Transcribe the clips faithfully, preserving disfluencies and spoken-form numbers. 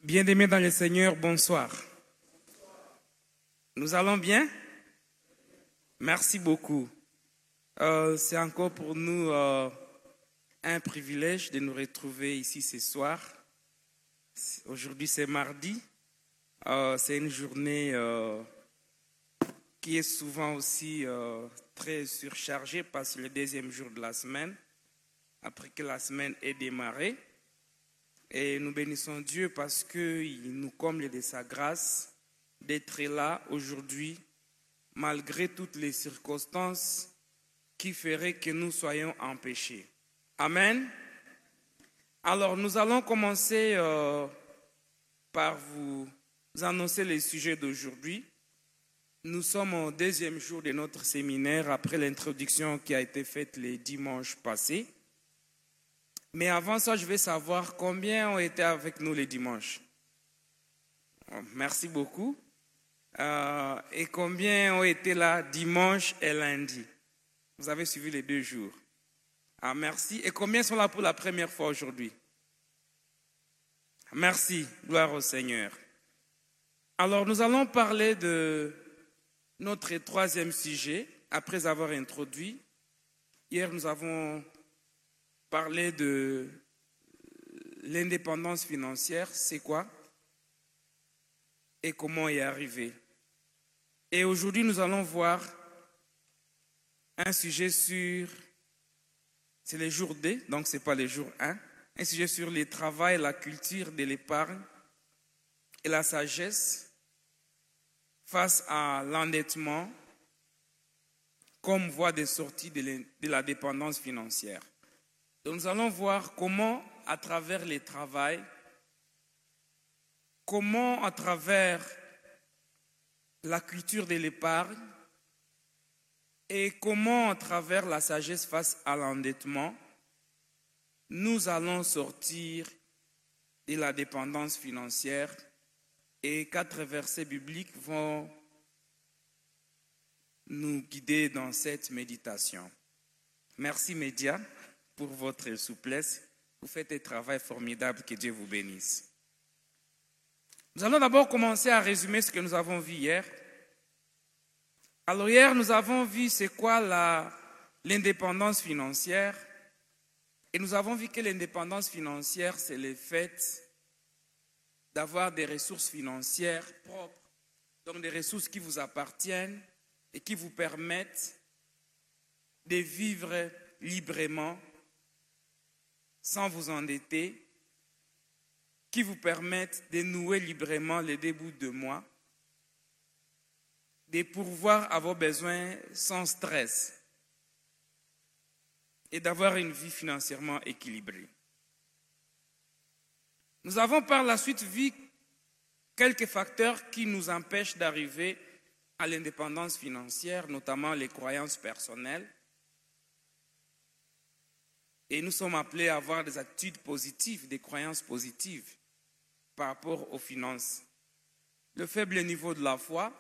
Bien-aimés dans le Seigneur, bonsoir. Nous allons bien? Merci beaucoup. Euh, c'est encore pour nous euh, un privilège de nous retrouver ici ce soir. Aujourd'hui, c'est mardi. Euh, c'est une journée euh, qui est souvent aussi euh, très surchargée parce que c'est le deuxième jour de la semaine, après que la semaine ait démarré. Et nous bénissons Dieu parce qu'il nous comble de sa grâce d'être là aujourd'hui, malgré toutes les circonstances qui feraient que nous soyons empêchés. Amen. Alors, nous allons commencer euh, par vous annoncer les sujets d'aujourd'hui. Nous sommes au deuxième jour de notre séminaire après l'introduction qui a été faite les dimanches passés. Mais avant ça, je vais savoir combien ont été avec nous les dimanches. Merci beaucoup. Euh, et combien ont été là dimanche et lundi? Vous avez suivi les deux jours. Ah, merci. Et combien sont là pour la première fois aujourd'hui? Merci. Gloire au Seigneur. Alors, nous allons parler de notre troisième sujet, après avoir introduit. Hier, nous avons parlé de l'indépendance financière, c'est quoi et comment y arriver. Et aujourd'hui, nous allons voir un sujet sur, c'est le jour deux, donc ce n'est pas le jour un, un sujet sur le travail, la culture de l'épargne et la sagesse face à l'endettement comme voie de sortie de la dépendance financière. Donc nous allons voir comment, à travers le travail, comment, à travers la culture de l'épargne et comment, à travers la sagesse face à l'endettement, nous allons sortir de la dépendance financière. Et quatre versets bibliques vont nous guider dans cette méditation. Merci, médias, pour votre souplesse. Vous faites un travail formidable, que Dieu vous bénisse. Nous allons d'abord commencer à résumer ce que nous avons vu hier. Alors hier, nous avons vu c'est quoi la, l'indépendance financière. Et nous avons vu que l'indépendance financière, c'est le fait d'avoir des ressources financières propres, donc des ressources qui vous appartiennent et qui vous permettent de vivre librement, sans vous endetter, qui vous permettent de nouer librement les débuts de mois, de pourvoir à vos besoins sans stress et d'avoir une vie financièrement équilibrée. Nous avons par la suite vu quelques facteurs qui nous empêchent d'arriver à l'indépendance financière, notamment les croyances personnelles. Et nous sommes appelés à avoir des attitudes positives, des croyances positives par rapport aux finances. Le faible niveau de la foi,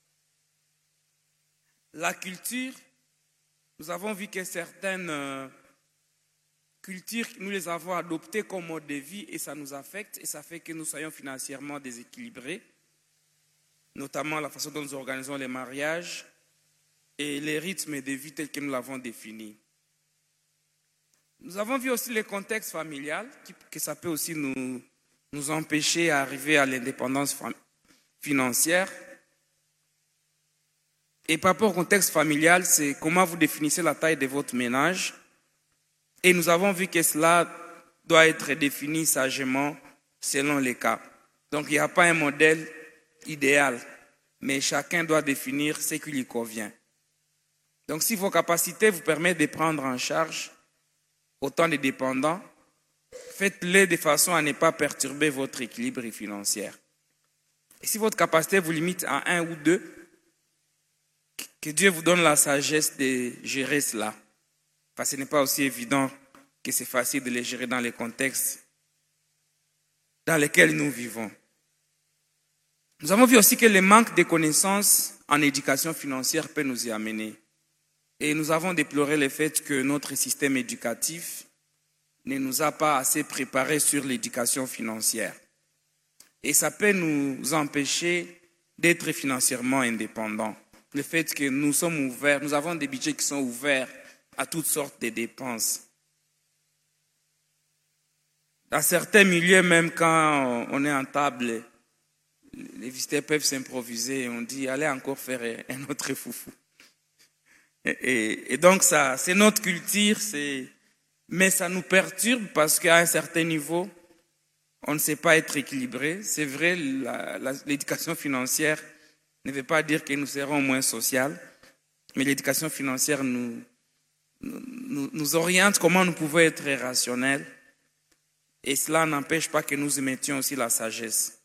la culture, nous avons vu que certaines euh, cultures, nous les avons adoptées comme mode de vie et ça nous affecte et ça fait que nous soyons financièrement déséquilibrés, notamment la façon dont nous organisons les mariages et les rythmes de vie tels que nous l'avons définis. Nous avons vu aussi le contexte familial, que ça peut aussi nous, nous empêcher d'arriver à l'indépendance financière. Et par rapport au contexte familial, c'est comment vous définissez la taille de votre ménage. Et nous avons vu que cela doit être défini sagement selon les cas. Donc il n'y a pas un modèle idéal, mais chacun doit définir ce qui lui convient. Donc si vos capacités vous permettent de prendre en charge autant de dépendants, faites-le de façon à ne pas perturber votre équilibre financier. Et si votre capacité vous limite à un ou deux, que Dieu vous donne la sagesse de gérer cela. Parce que ce n'est pas aussi évident que c'est facile de les gérer dans les contextes dans lesquels nous vivons. Nous avons vu aussi que le manque de connaissances en éducation financière peut nous y amener. Et nous avons déploré le fait que notre système éducatif ne nous a pas assez préparés sur l'éducation financière. Et ça peut nous empêcher d'être financièrement indépendants. Le fait que nous sommes ouverts, nous avons des budgets qui sont ouverts à toutes sortes de dépenses. Dans certains milieux, même quand on est en table, les visiteurs peuvent s'improviser et on dit, allez encore faire un autre foufou. Et, et, et donc, ça, c'est notre culture, c'est, mais ça nous perturbe parce qu'à un certain niveau, on ne sait pas être équilibré. C'est vrai, la, la, l'éducation financière ne veut pas dire que nous serons moins sociaux, mais l'éducation financière nous, nous, nous oriente comment nous pouvons être rationnels. Et cela n'empêche pas que nous émettions aussi la sagesse.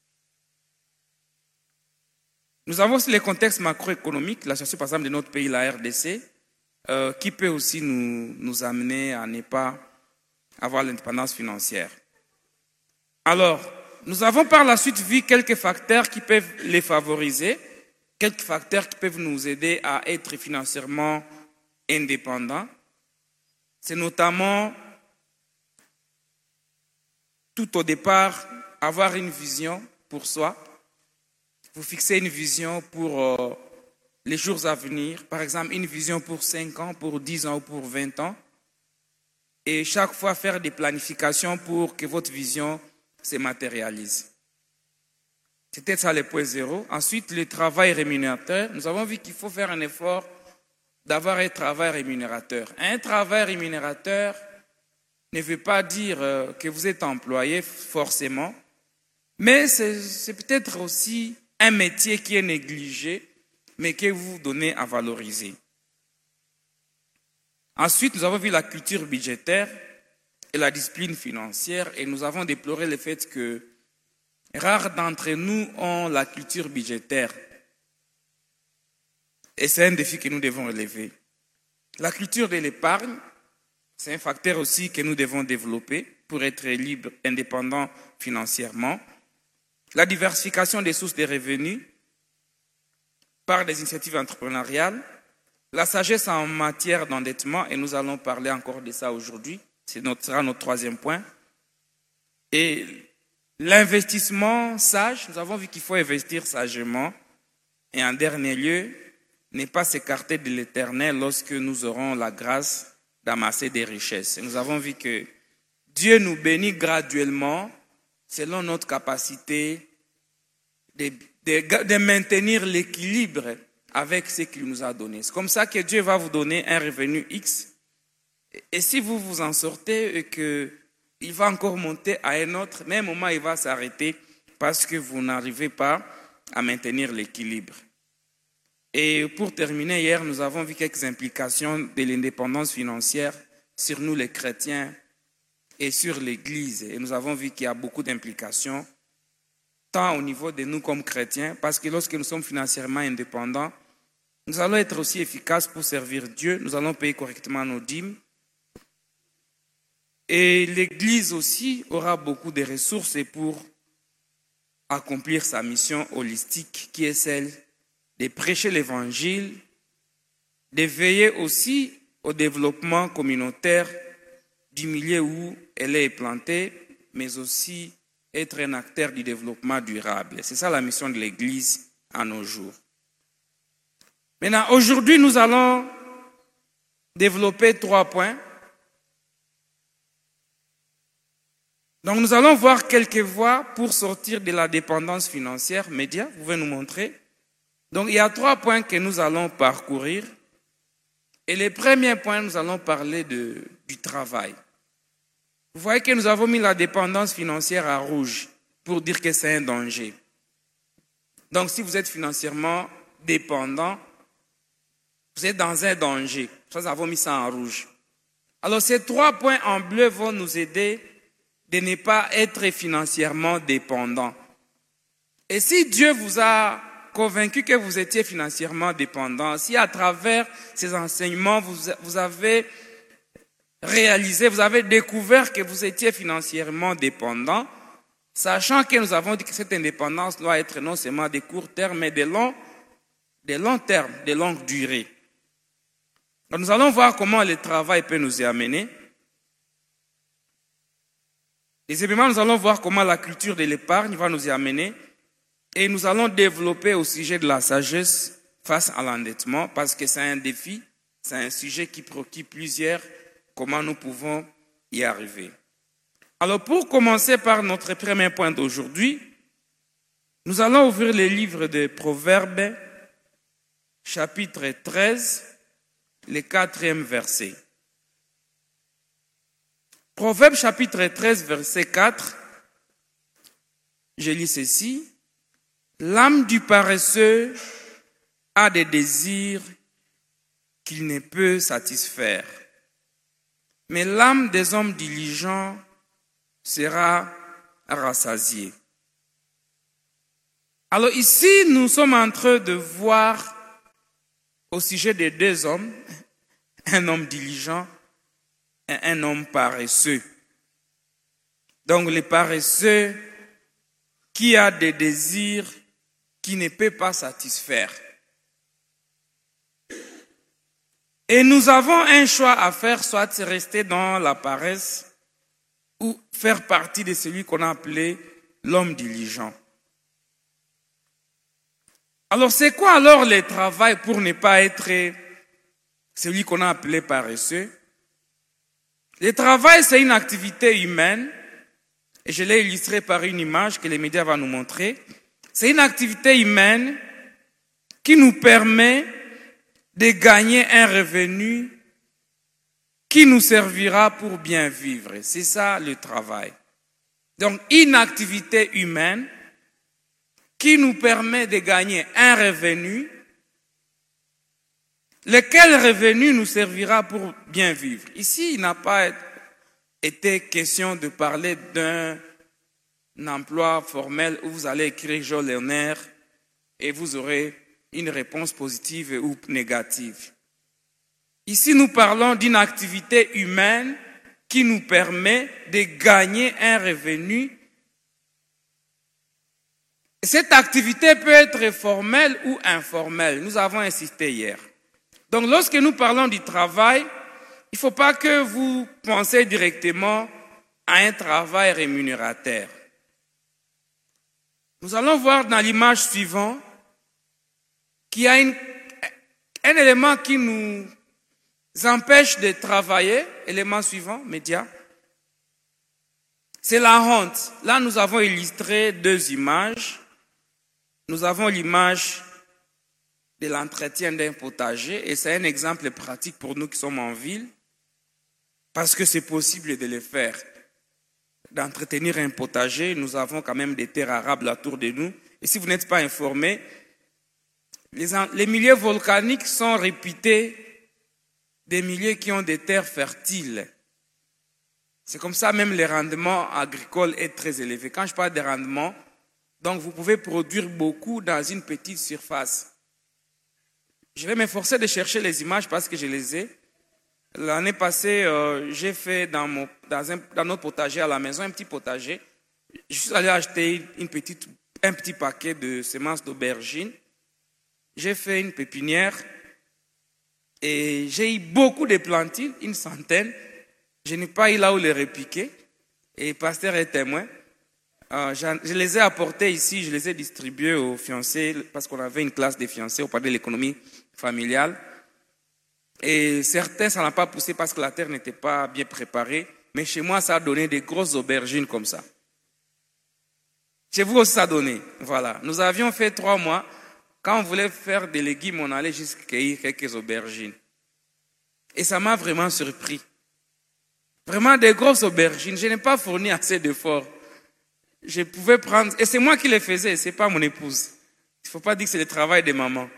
Nous avons aussi les contextes macroéconomiques, la situation par exemple de notre pays, la R D C, euh, qui peut aussi nous, nous amener à ne pas avoir l'indépendance financière. Alors, nous avons par la suite vu quelques facteurs qui peuvent les favoriser, quelques facteurs qui peuvent nous aider à être financièrement indépendants. C'est notamment, tout au départ, avoir une vision pour soi. Vous fixez une vision pour euh, les jours à venir, par exemple une vision pour cinq ans, pour dix ans ou pour vingt ans. Et chaque fois faire des planifications pour que votre vision se matérialise. C'était ça le point zéro. Ensuite, le travail rémunérateur. Nous avons vu qu'il faut faire un effort d'avoir un travail rémunérateur. Un travail rémunérateur ne veut pas dire que vous êtes employé forcément, mais c'est, c'est peut-être aussi un métier qui est négligé, mais que vous donnez à valoriser. Ensuite, nous avons vu la culture budgétaire et la discipline financière, et nous avons déploré le fait que rares d'entre nous ont la culture budgétaire. Et c'est un défi que nous devons relever. La culture de l'épargne, c'est un facteur aussi que nous devons développer pour être libres, indépendants financièrement. La diversification des sources de revenus par des initiatives entrepreneuriales. La sagesse en matière d'endettement, et nous allons parler encore de ça aujourd'hui. Ce sera notre troisième point. Et l'investissement sage, nous avons vu qu'il faut investir sagement. Et en dernier lieu, ne pas s'écarter de l'éternel lorsque nous aurons la grâce d'amasser des richesses. Et nous avons vu que Dieu nous bénit graduellement selon notre capacité de, de, de maintenir l'équilibre avec ce qu'il nous a donné. C'est comme ça que Dieu va vous donner un revenu X. Et si vous vous en sortez et qu'il va encore monter à un autre, mais à un moment il va s'arrêter parce que vous n'arrivez pas à maintenir l'équilibre. Et pour terminer, hier, nous avons vu quelques implications de l'indépendance financière sur nous les chrétiens et sur l'Église. Et nous avons vu qu'il y a beaucoup d'implications, tant au niveau de nous comme chrétiens, parce que lorsque nous sommes financièrement indépendants, nous allons être aussi efficaces pour servir Dieu, nous allons payer correctement nos dîmes. Et l'Église aussi aura beaucoup de ressources pour accomplir sa mission holistique, qui est celle de prêcher l'Évangile, de veiller aussi au développement communautaire du milieu où elle est implantée, mais aussi être un acteur du développement durable. C'est ça la mission de l'Église à nos jours. Maintenant, aujourd'hui, nous allons développer trois points. Donc, nous allons voir quelques voies pour sortir de la dépendance financière. Média, vous pouvez nous montrer. Donc, il y a trois points que nous allons parcourir. Et le premier point, nous allons parler de, du travail. Vous voyez que nous avons mis la dépendance financière à rouge pour dire que c'est un danger. Donc, si vous êtes financièrement dépendant, vous êtes dans un danger. Ça, nous avons mis ça en rouge. Alors, ces trois points en bleu vont nous aider de ne pas être financièrement dépendant. Et si Dieu vous a convaincu que vous étiez financièrement dépendant, si à travers ces enseignements, vous, vous avez réalisé, vous avez découvert que vous étiez financièrement dépendant, sachant que nous avons dit que cette indépendance doit être non seulement de court terme, mais de long, de long terme, de longue durée. Donc nous allons voir comment le travail peut nous y amener. Deuxièmement, nous allons voir comment la culture de l'épargne va nous y amener. Et nous allons développer au sujet de la sagesse face à l'endettement, parce que c'est un défi, c'est un sujet qui préoccupe plusieurs, comment nous pouvons y arriver. Alors, pour commencer par notre premier point d'aujourd'hui, nous allons ouvrir le livre de Proverbes, chapitre treize, le quatrième verset. Proverbes, chapitre treize, verset quatre, je lis ceci. L'âme du paresseux a des désirs qu'il ne peut satisfaire, mais l'âme des hommes diligents sera rassasiée. Alors ici, nous sommes en train de voir au sujet des deux hommes, un homme diligent et un homme paresseux. Donc le paresseux qui a des désirs qui ne peut pas satisfaire. Et nous avons un choix à faire, soit rester dans la paresse ou faire partie de celui qu'on a appelé l'homme diligent. Alors c'est quoi alors le travail pour ne pas être celui qu'on a appelé paresseux? Le travail, c'est une activité humaine, et je l'ai illustré par une image que les médias vont nous montrer. C'est une activité humaine qui nous permet de gagner un revenu qui nous servira pour bien vivre. C'est ça le travail. Donc, une activité humaine qui nous permet de gagner un revenu, lequel revenu nous servira pour bien vivre. Ici, il n'a pas été question de parler d'un emploi formel où vous allez écrire Jean Lerner et vous aurez une réponse positive ou négative. Ici, nous parlons d'une activité humaine qui nous permet de gagner un revenu. Cette activité peut être formelle ou informelle. Nous avons insisté hier. Donc, lorsque nous parlons du travail, il ne faut pas que vous pensiez directement à un travail rémunérateur. Nous allons voir dans l'image suivante qu'il y a une, un élément qui nous empêche de travailler. Élément suivant, média. C'est la honte. Là, nous avons illustré deux images. Nous avons l'image de l'entretien d'un potager et c'est un exemple pratique pour nous qui sommes en ville parce que c'est possible de le faire. D'entretenir un potager, nous avons quand même des terres arables autour de nous. Et si vous n'êtes pas informés, les, les milieux volcaniques sont réputés des milieux qui ont des terres fertiles. C'est comme ça même le rendement agricole est très élevé. Quand je parle de rendement, donc vous pouvez produire beaucoup dans une petite surface. Je vais m'efforcer de chercher les images parce que je les ai. L'année passée, euh, j'ai fait dans, mon, dans, un, dans notre potager à la maison, un petit potager. Je suis allé acheter une petite, un petit paquet de semences d'aubergines. J'ai fait une pépinière et j'ai eu beaucoup de plantules, une centaine. Je n'ai pas eu là où les repiquer. Et le pasteur est témoin. Euh, je les ai apportés ici, je les ai distribués aux fiancés parce qu'on avait une classe des fiancés au parlait de l'économie familiale. Et certains, ça n'a pas poussé parce que la terre n'était pas bien préparée. Mais chez moi, ça a donné des grosses aubergines comme ça. Chez vous aussi, ça a donné. Voilà. Nous avions fait trois mois. Quand on voulait faire des légumes, on allait juste cueillir quelques aubergines. Et ça m'a vraiment surpris. Vraiment des grosses aubergines. Je n'ai pas fourni assez d'efforts. Je pouvais prendre... Et c'est moi qui les faisais, ce n'est pas mon épouse. Il ne faut pas dire que c'est le travail des mamans.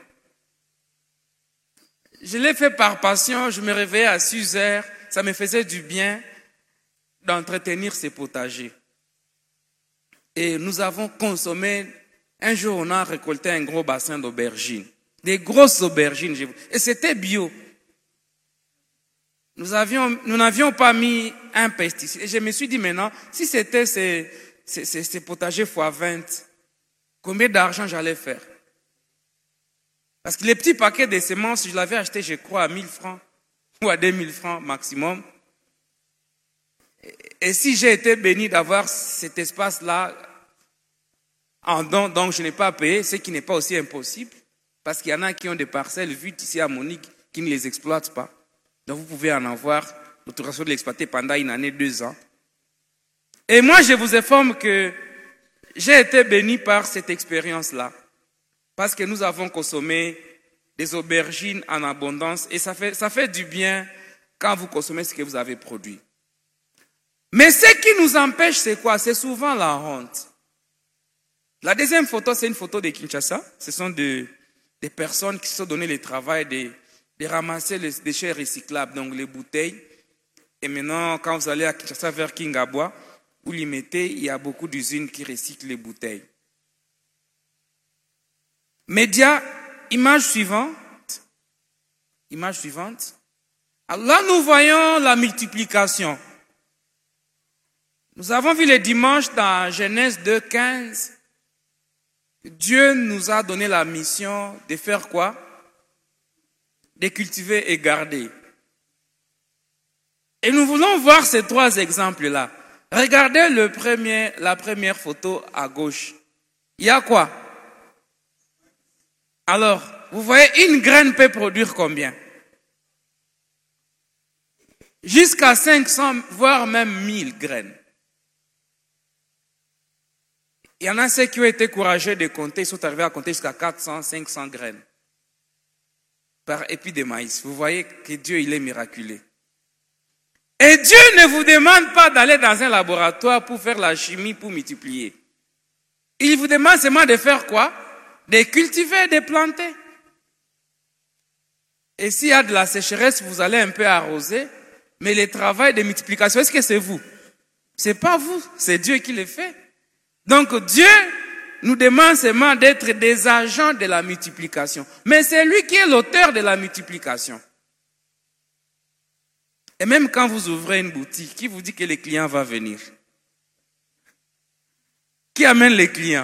Je l'ai fait par passion, je me réveillais à six heures, ça me faisait du bien d'entretenir ces potagers. Et nous avons consommé, un jour on a récolté un gros bassin d'aubergines, des grosses aubergines, et c'était bio. Nous avions, nous n'avions pas mis un pesticide. Et je me suis dit maintenant, si c'était ces, ces, ces, ces potagers fois vingt, combien d'argent j'allais faire? Parce que les petits paquets de semences, je l'avais acheté, je crois, à mille francs ou à deux mille francs maximum. Et si j'ai été béni d'avoir cet espace-là en don, donc je n'ai pas payé, ce qui n'est pas aussi impossible, parce qu'il y en a qui ont des parcelles vues ici à Monique qui ne les exploitent pas. Donc vous pouvez en avoir l'autorisation de l'exploiter pendant une année, deux ans. Et moi, je vous informe que j'ai été béni par cette expérience-là, parce que nous avons consommé des aubergines en abondance et ça fait, ça fait du bien quand vous consommez ce que vous avez produit. Mais ce qui nous empêche, c'est quoi? C'est souvent la honte. La deuxième photo, c'est une photo de Kinshasa. Ce sont de, des personnes qui se sont donné le travail de, de ramasser les déchets recyclables, donc les bouteilles. Et maintenant, quand vous allez à Kinshasa vers Kingabwa, où l'y mettez, il y a beaucoup d'usines qui recyclent les bouteilles. Média, image suivante. Image suivante. Alors là, nous voyons la multiplication. Nous avons vu le dimanche dans Genèse deux, quinze. Dieu nous a donné la mission de faire quoi? De cultiver et garder. Et nous voulons voir ces trois exemples-là. Regardez le premier, la première photo à gauche. Il y a quoi? Alors, vous voyez, une graine peut produire combien? Jusqu'à cinq cents, voire même mille graines. Il y en a ceux qui ont été courageux de compter, ils sont arrivés à compter jusqu'à quatre cents, cinq cents graines par épi de maïs. Vous voyez que Dieu, il est miraculeux. Et Dieu ne vous demande pas d'aller dans un laboratoire pour faire la chimie, pour multiplier. Il vous demande seulement de faire quoi? De cultiver, de planter. Et s'il y a de la sécheresse, vous allez un peu arroser, mais le travail de multiplication, est-ce que c'est vous? C'est pas vous, c'est Dieu qui le fait. Donc Dieu nous demande seulement d'être des agents de la multiplication. Mais c'est lui qui est l'auteur de la multiplication. Et même quand vous ouvrez une boutique, qui vous dit que le client va venir? Qui amène les clients?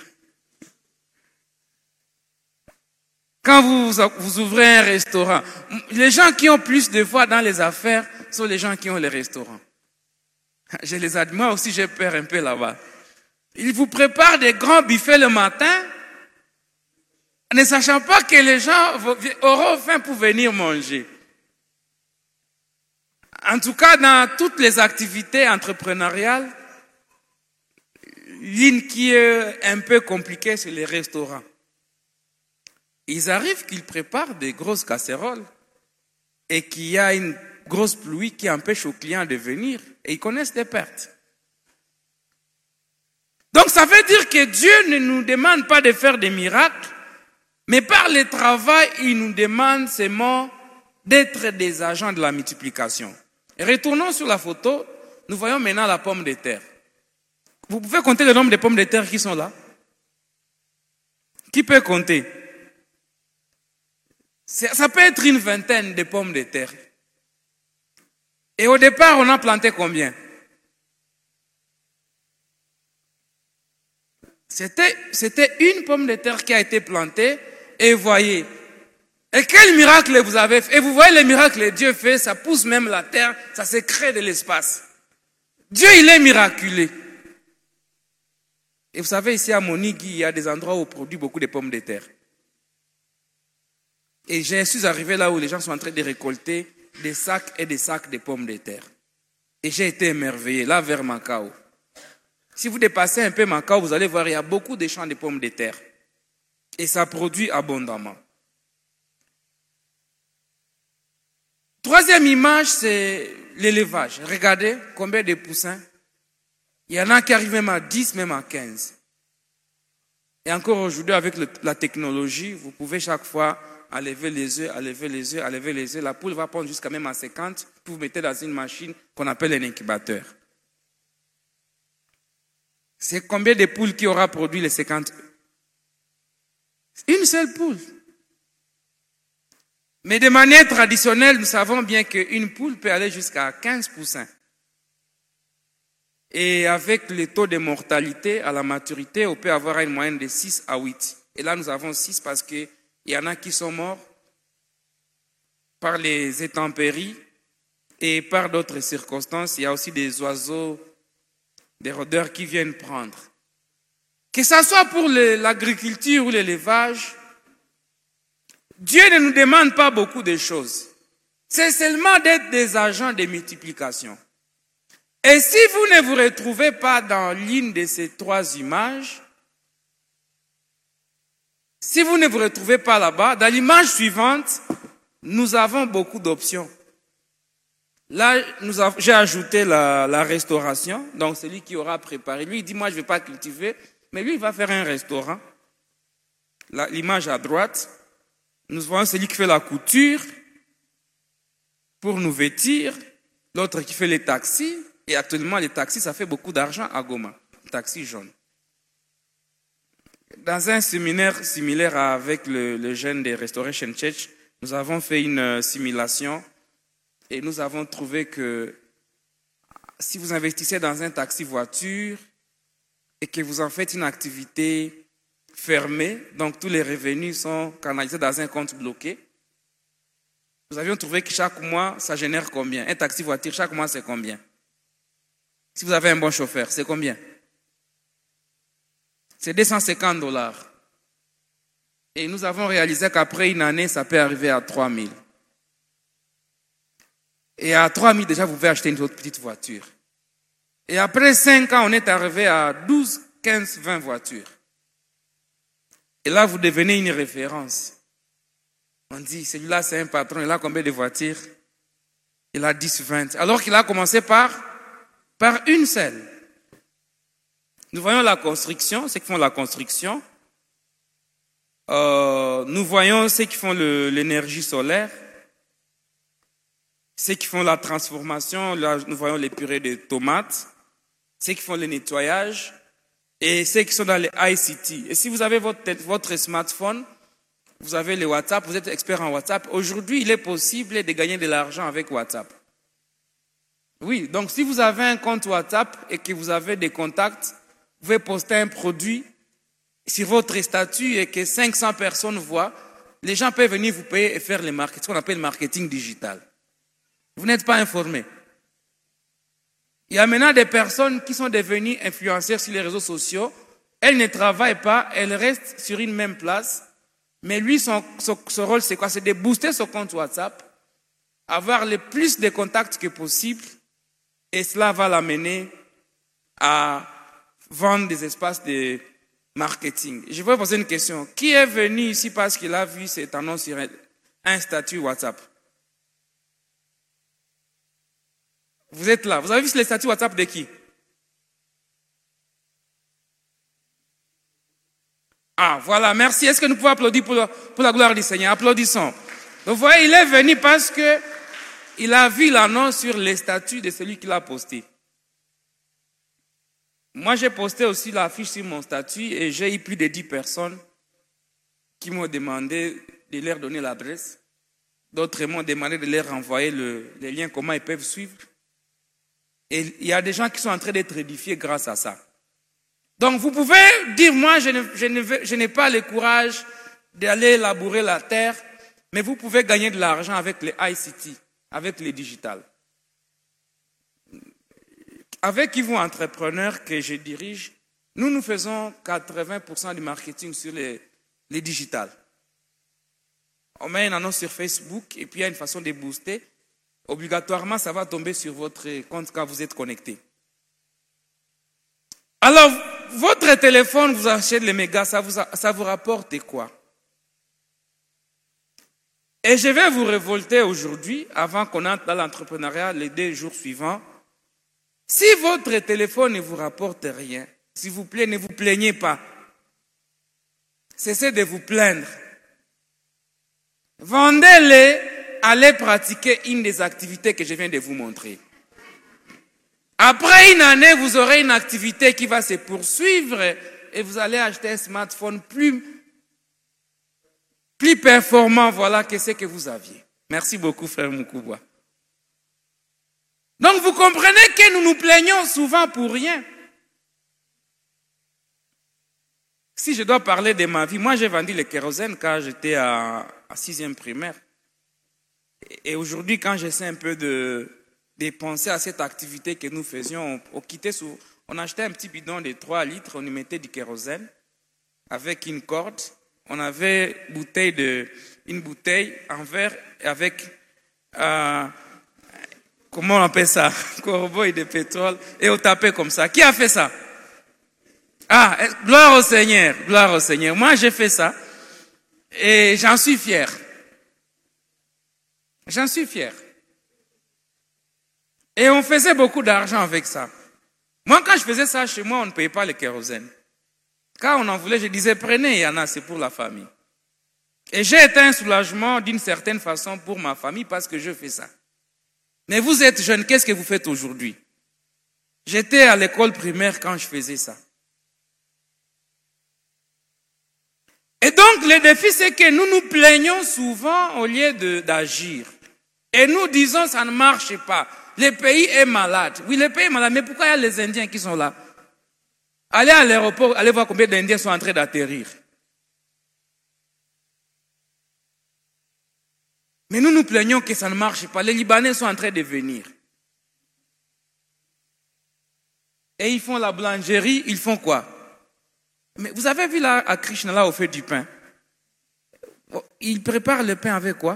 Quand vous, vous ouvrez un restaurant, les gens qui ont plus de foi dans les affaires sont les gens qui ont les restaurants. Je les admire, moi aussi j'ai peur un peu là-bas. Ils vous préparent des grands buffets le matin, ne sachant pas que les gens auront faim pour venir manger. En tout cas, dans toutes les activités entrepreneuriales, l'une qui est un peu compliquée, c'est les restaurants. Ils arrivent qu'ils préparent des grosses casseroles et qu'il y a une grosse pluie qui empêche aux clients de venir et ils connaissent des pertes. Donc ça veut dire que Dieu ne nous demande pas de faire des miracles, mais par le travail, il nous demande seulement d'être des agents de la multiplication. Et retournons sur la photo, nous voyons maintenant la pomme de terre. Vous pouvez compter le nombre de pommes de terre qui sont là? Qui peut compter? Ça peut être une vingtaine de pommes de terre. Et au départ, on a planté combien? C'était, c'était une pomme de terre qui a été plantée, et voyez. Et quel miracle vous avez fait? Et vous voyez le miracle que Dieu fait, ça pousse même la terre, ça se crée de l'espace. Dieu, il est miraculeux. Et vous savez, ici à Monique, il y a des endroits où on produit beaucoup de pommes de terre. Et je suis arrivé là où les gens sont en train de récolter des sacs et des sacs de pommes de terre. Et j'ai été émerveillé, là vers Macao. Si vous dépassez un peu Macao, vous allez voir, il y a beaucoup de champs de pommes de terre. Et ça produit abondamment. Troisième image, c'est l'élevage. Regardez combien de poussins. Il y en a qui arrivent même à dix, même à quinze. Et encore aujourd'hui, avec le, la technologie, vous pouvez chaque fois enlever les œufs, enlever les œufs, enlever les œufs. La poule va prendre jusqu'à même à cinquante, pour vous mettre dans une machine qu'on appelle un incubateur. C'est combien de poules qui aura produit les cinquante œufs? Une seule poule. Mais de manière traditionnelle, nous savons bien qu'une poule peut aller jusqu'à quinze poussins. Et avec le taux de mortalité à la maturité, on peut avoir une moyenne de six à huit. Et là, nous avons six parce qu'il y en a qui sont morts par les intempéries Et par d'autres circonstances, il y a aussi des oiseaux, des rôdeurs qui viennent prendre. Que ce soit pour l'agriculture ou l'élevage, Dieu ne nous demande pas beaucoup de choses. C'est seulement d'être des agents de multiplication. Et si vous ne vous retrouvez pas dans l'une de ces trois images, si vous ne vous retrouvez pas là-bas, dans l'image suivante, nous avons beaucoup d'options. Là, j'ai ajouté la, la restauration. Donc, celui qui aura préparé, lui, il dit, moi, je ne vais pas cultiver, mais lui, il va faire un restaurant. L'image à droite, nous voyons celui qui fait la couture pour nous vêtir, l'autre qui fait les taxis. Et actuellement, les taxis, ça fait beaucoup d'argent à Goma, taxis jaunes. Dans un séminaire similaire avec le, le jeune des Restoration Church, nous avons fait une simulation et nous avons trouvé que si vous investissez dans un taxi-voiture et que vous en faites une activité fermée, donc tous les revenus sont canalisés dans un compte bloqué, nous avions trouvé que chaque mois, ça génère combien? Un taxi-voiture, chaque mois, c'est combien? Si vous avez un bon chauffeur, c'est combien? C'est deux cent cinquante dollars. Et nous avons réalisé qu'après une année, ça peut arriver à trois mille. Et à trois mille, déjà, vous pouvez acheter une autre petite voiture. Et après cinq ans, on est arrivé à douze, quinze, vingt voitures. Et là, vous devenez une référence. On dit, celui-là, c'est un patron, il a combien de voitures? Il a dix, vingt. Alors qu'il a commencé par, par une seule. Nous voyons la construction, ceux qui font la construction. Euh, nous voyons ceux qui font l'énergie solaire. Ceux qui font la transformation, là, nous voyons les purées de tomates. Ceux qui font le nettoyage. Et ceux qui sont dans les I C T. Et si vous avez votre, votre smartphone, vous avez le WhatsApp, vous êtes expert en WhatsApp. Aujourd'hui, il est possible de gagner de l'argent avec WhatsApp. Oui, donc si vous avez un compte WhatsApp et que vous avez des contacts, vous pouvez poster un produit sur votre statut et que cinq cents personnes voient, les gens peuvent venir vous payer et faire le marketing, ce qu'on appelle le marketing digital. Vous n'êtes pas informé. Il y a maintenant des personnes qui sont devenues influenceurs sur les réseaux sociaux. Elles ne travaillent pas, elles restent sur une même place. Mais lui, son, son, son rôle, c'est quoi? C'est de booster son compte WhatsApp, avoir le plus de contacts que possible, et cela va l'amener à vendre des espaces de marketing. Je vais poser une question. Qui est venu ici parce qu'il a vu cette annonce sur un statut WhatsApp? Vous êtes là. Vous avez vu le statut WhatsApp de qui? Ah, voilà, merci. Est-ce que nous pouvons applaudir pour, le, pour la gloire du Seigneur? Applaudissons. Donc, vous voyez, il est venu parce que il a vu l'annonce sur les statuts de celui qui l'a posté. Moi, j'ai posté aussi l'affiche sur mon statut et j'ai eu plus de dix personnes qui m'ont demandé de leur donner l'adresse. D'autres m'ont demandé de leur envoyer le, les liens, comment ils peuvent suivre. Et il y a des gens qui sont en train d'être édifiés grâce à ça. Donc, vous pouvez dire, moi, je, ne, je, ne, je n'ai pas le courage d'aller labourer la terre, mais vous pouvez gagner de l'argent avec les I C T, avec les digital. Avec Yvon Entrepreneur que je dirige, nous, nous faisons quatre-vingts pour cent du marketing sur les, les digital. On met une annonce sur Facebook et puis il y a une façon de booster. Obligatoirement, ça va tomber sur votre compte quand vous êtes connecté. Alors, votre téléphone, vous achetez les mégas, ça vous, ça vous rapporte quoi? Et je vais vous révolter aujourd'hui, avant qu'on entre dans l'entrepreneuriat les deux jours suivants. Si votre téléphone ne vous rapporte rien, s'il vous plaît, ne vous plaignez pas. Cessez de vous plaindre. Vendez-les, allez pratiquer une des activités que je viens de vous montrer. Après une année, vous aurez une activité qui va se poursuivre et vous allez acheter un smartphone plus, plus performant, voilà, que ce que vous aviez. Merci beaucoup, frère Moukouba. Donc, vous comprenez que nous nous plaignons souvent pour rien. Si je dois parler de ma vie, moi j'ai vendu le kérosène quand j'étais à, à sixième primaire. Et aujourd'hui, quand j'essaie un peu de, dépenser à cette activité que nous faisions. On, on, quittait sous, on achetait un petit bidon de trois litres, on y mettait du kérosène avec une corde. On avait bouteille de, une bouteille en verre avec, euh, comment on appelle ça, corbeau et de pétrole, et on tapait comme ça. Qui a fait ça? Ah, gloire au Seigneur, gloire au Seigneur. Moi, j'ai fait ça et j'en suis fier. J'en suis fier. Et on faisait beaucoup d'argent avec ça. Moi, quand je faisais ça chez moi, on ne payait pas le kérosène. Quand on en voulait, je disais, prenez, il y en a, c'est pour la famille. Et j'ai été un soulagement d'une certaine façon pour ma famille parce que je fais ça. Mais vous êtes jeunes, qu'est-ce que vous faites aujourd'hui? J'étais à l'école primaire quand je faisais ça. Et donc, le défi, c'est que nous nous plaignons souvent au lieu de, d'agir. Et nous disons, ça ne marche pas. Le pays est malade. Oui, le pays est malade, mais pourquoi il y a les Indiens qui sont là? Allez à l'aéroport, allez voir combien d'Indiens sont en train d'atterrir. Mais nous nous plaignons que ça ne marche pas. Les Libanais sont en train de venir. Et ils font la boulangerie, ils font quoi? Mais vous avez vu là, à Krishna, là, au fait du pain. Ils préparent le pain avec quoi?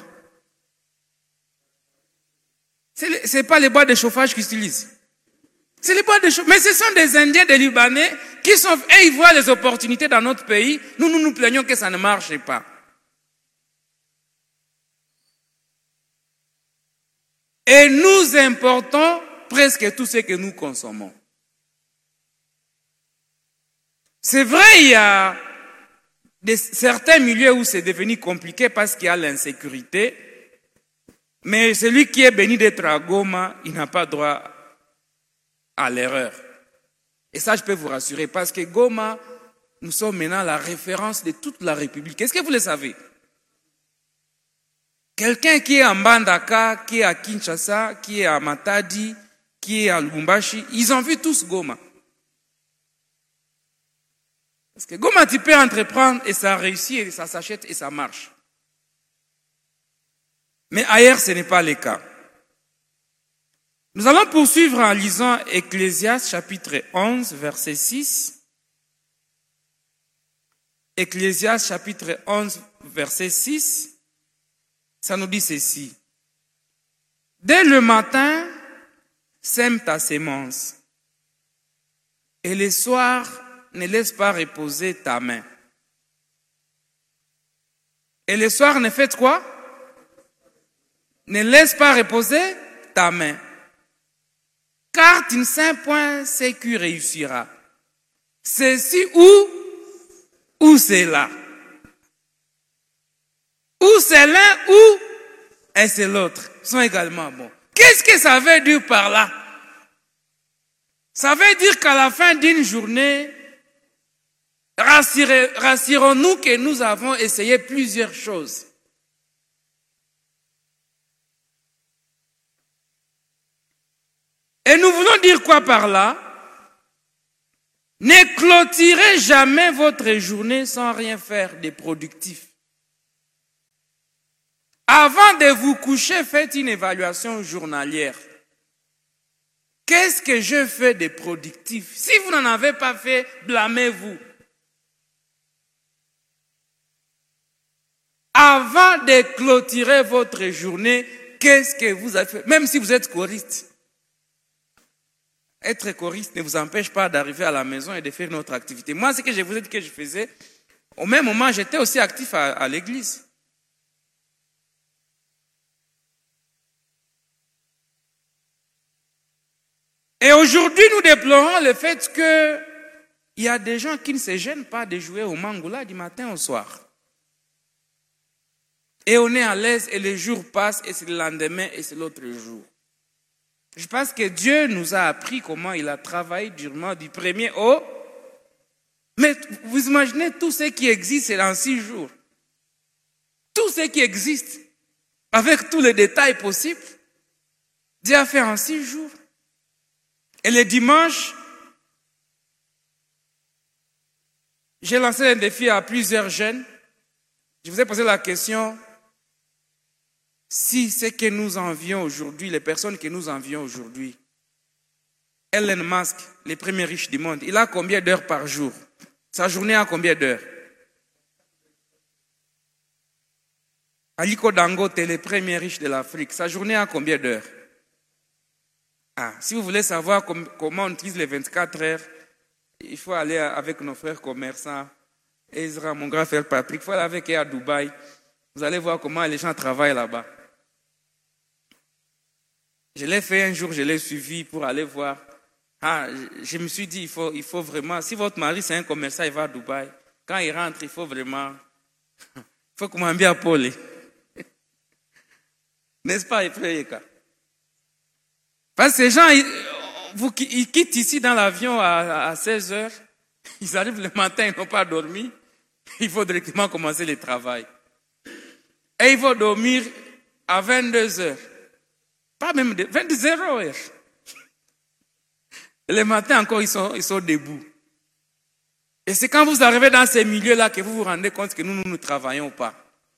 Ce n'est pas les bois de chauffage qu'ils utilisent. C'est les bois de chauffage. Mais ce sont des Indiens, des Libanais, qui sont, et ils voient les opportunités dans notre pays. Nous, nous nous plaignons que ça ne marche pas. Et nous importons presque tout ce que nous consommons. C'est vrai, il y a des, certains milieux où c'est devenu compliqué parce qu'il y a l'insécurité. Mais celui qui est béni d'être à Goma, il n'a pas droit à l'erreur. Et ça, je peux vous rassurer, parce que Goma, nous sommes maintenant la référence de toute la République. Est-ce que vous le savez? Quelqu'un qui est en Mbandaka, qui est à Kinshasa, qui est à Matadi, qui est à Lubumbashi, ils ont vu tous Goma. Parce que Goma, tu peux entreprendre et ça réussit, et ça s'achète et ça marche. Mais ailleurs, ce n'est pas le cas. Nous allons poursuivre en lisant Ecclésiaste chapitre onze, verset six. Ecclésiaste chapitre onze, verset six. Ça nous dit ceci. Dès le matin, sème ta sémence. Et le soir, ne laisse pas reposer ta main. Et le soir, ne faites quoi? Ne laisse pas reposer ta main. Car tu ne sais point ce qui réussira. C'est ci ou, ou c'est là. Ou c'est l'un ou et c'est l'autre. Sont également bons. Qu'est-ce que ça veut dire par là? Ça veut dire qu'à la fin d'une journée, rassurons-nous que nous avons essayé plusieurs choses. Et nous voulons dire quoi par là? Ne clôturez jamais votre journée sans rien faire de productif. Avant de vous coucher, faites une évaluation journalière. Qu'est-ce que je fais de productif? Si vous n'en avez pas fait, blâmez-vous. Avant de clôturer votre journée, qu'est-ce que vous avez fait? Même si vous êtes choriste. Être choriste ne vous empêche pas d'arriver à la maison et de faire notre activité. Moi, ce que je vous ai dit que je faisais, au même moment, j'étais aussi actif à, à l'église. Et aujourd'hui, nous déplorons le fait qu'il y a des gens qui ne se gênent pas de jouer au mangoula du matin au soir. Et on est à l'aise et les jours passent et c'est le lendemain et c'est l'autre jour. Je pense que Dieu nous a appris comment il a travaillé durement du premier au... Mais vous imaginez tout ce qui existe dans six jours. Tout ce qui existe, avec tous les détails possibles, Dieu a fait en six jours. Et le dimanche, j'ai lancé un défi à plusieurs jeunes. Je vous ai posé la question, si c'est que nous envions aujourd'hui, les personnes que nous envions aujourd'hui, Elon Musk, le premier riche du monde, il a combien d'heures par jour? Sa journée a combien d'heures? Aliko Dangote, le premier riche de l'Afrique, sa journée a combien d'heures? Ah, si vous voulez savoir com- comment on utilise les vingt-quatre heures, il faut aller avec nos frères commerçants, Ezra, mon grand frère Patrick, il faut aller avec eux à Dubaï. Vous allez voir comment les gens travaillent là-bas. Je l'ai fait un jour, je l'ai suivi pour aller voir. Ah, je me suis dit, il faut, il faut vraiment, si votre mari c'est un commerçant, il va à Dubaï. Quand il rentre, il faut vraiment, il faut comment bien Paul. N'est-ce pas, Efraïka? Parce que ces gens, ils, vous, ils quittent ici dans l'avion à, à seize heures, ils arrivent le matin, ils n'ont pas dormi, il faut directement commencer le travail. Et ils vont dormir à vingt-deux heures. Pas même de vingt-deux heures. Le matin encore, ils sont, ils sont debout. Et c'est quand vous arrivez dans ces milieux-là que vous vous rendez compte que nous, nous ne travaillons pas.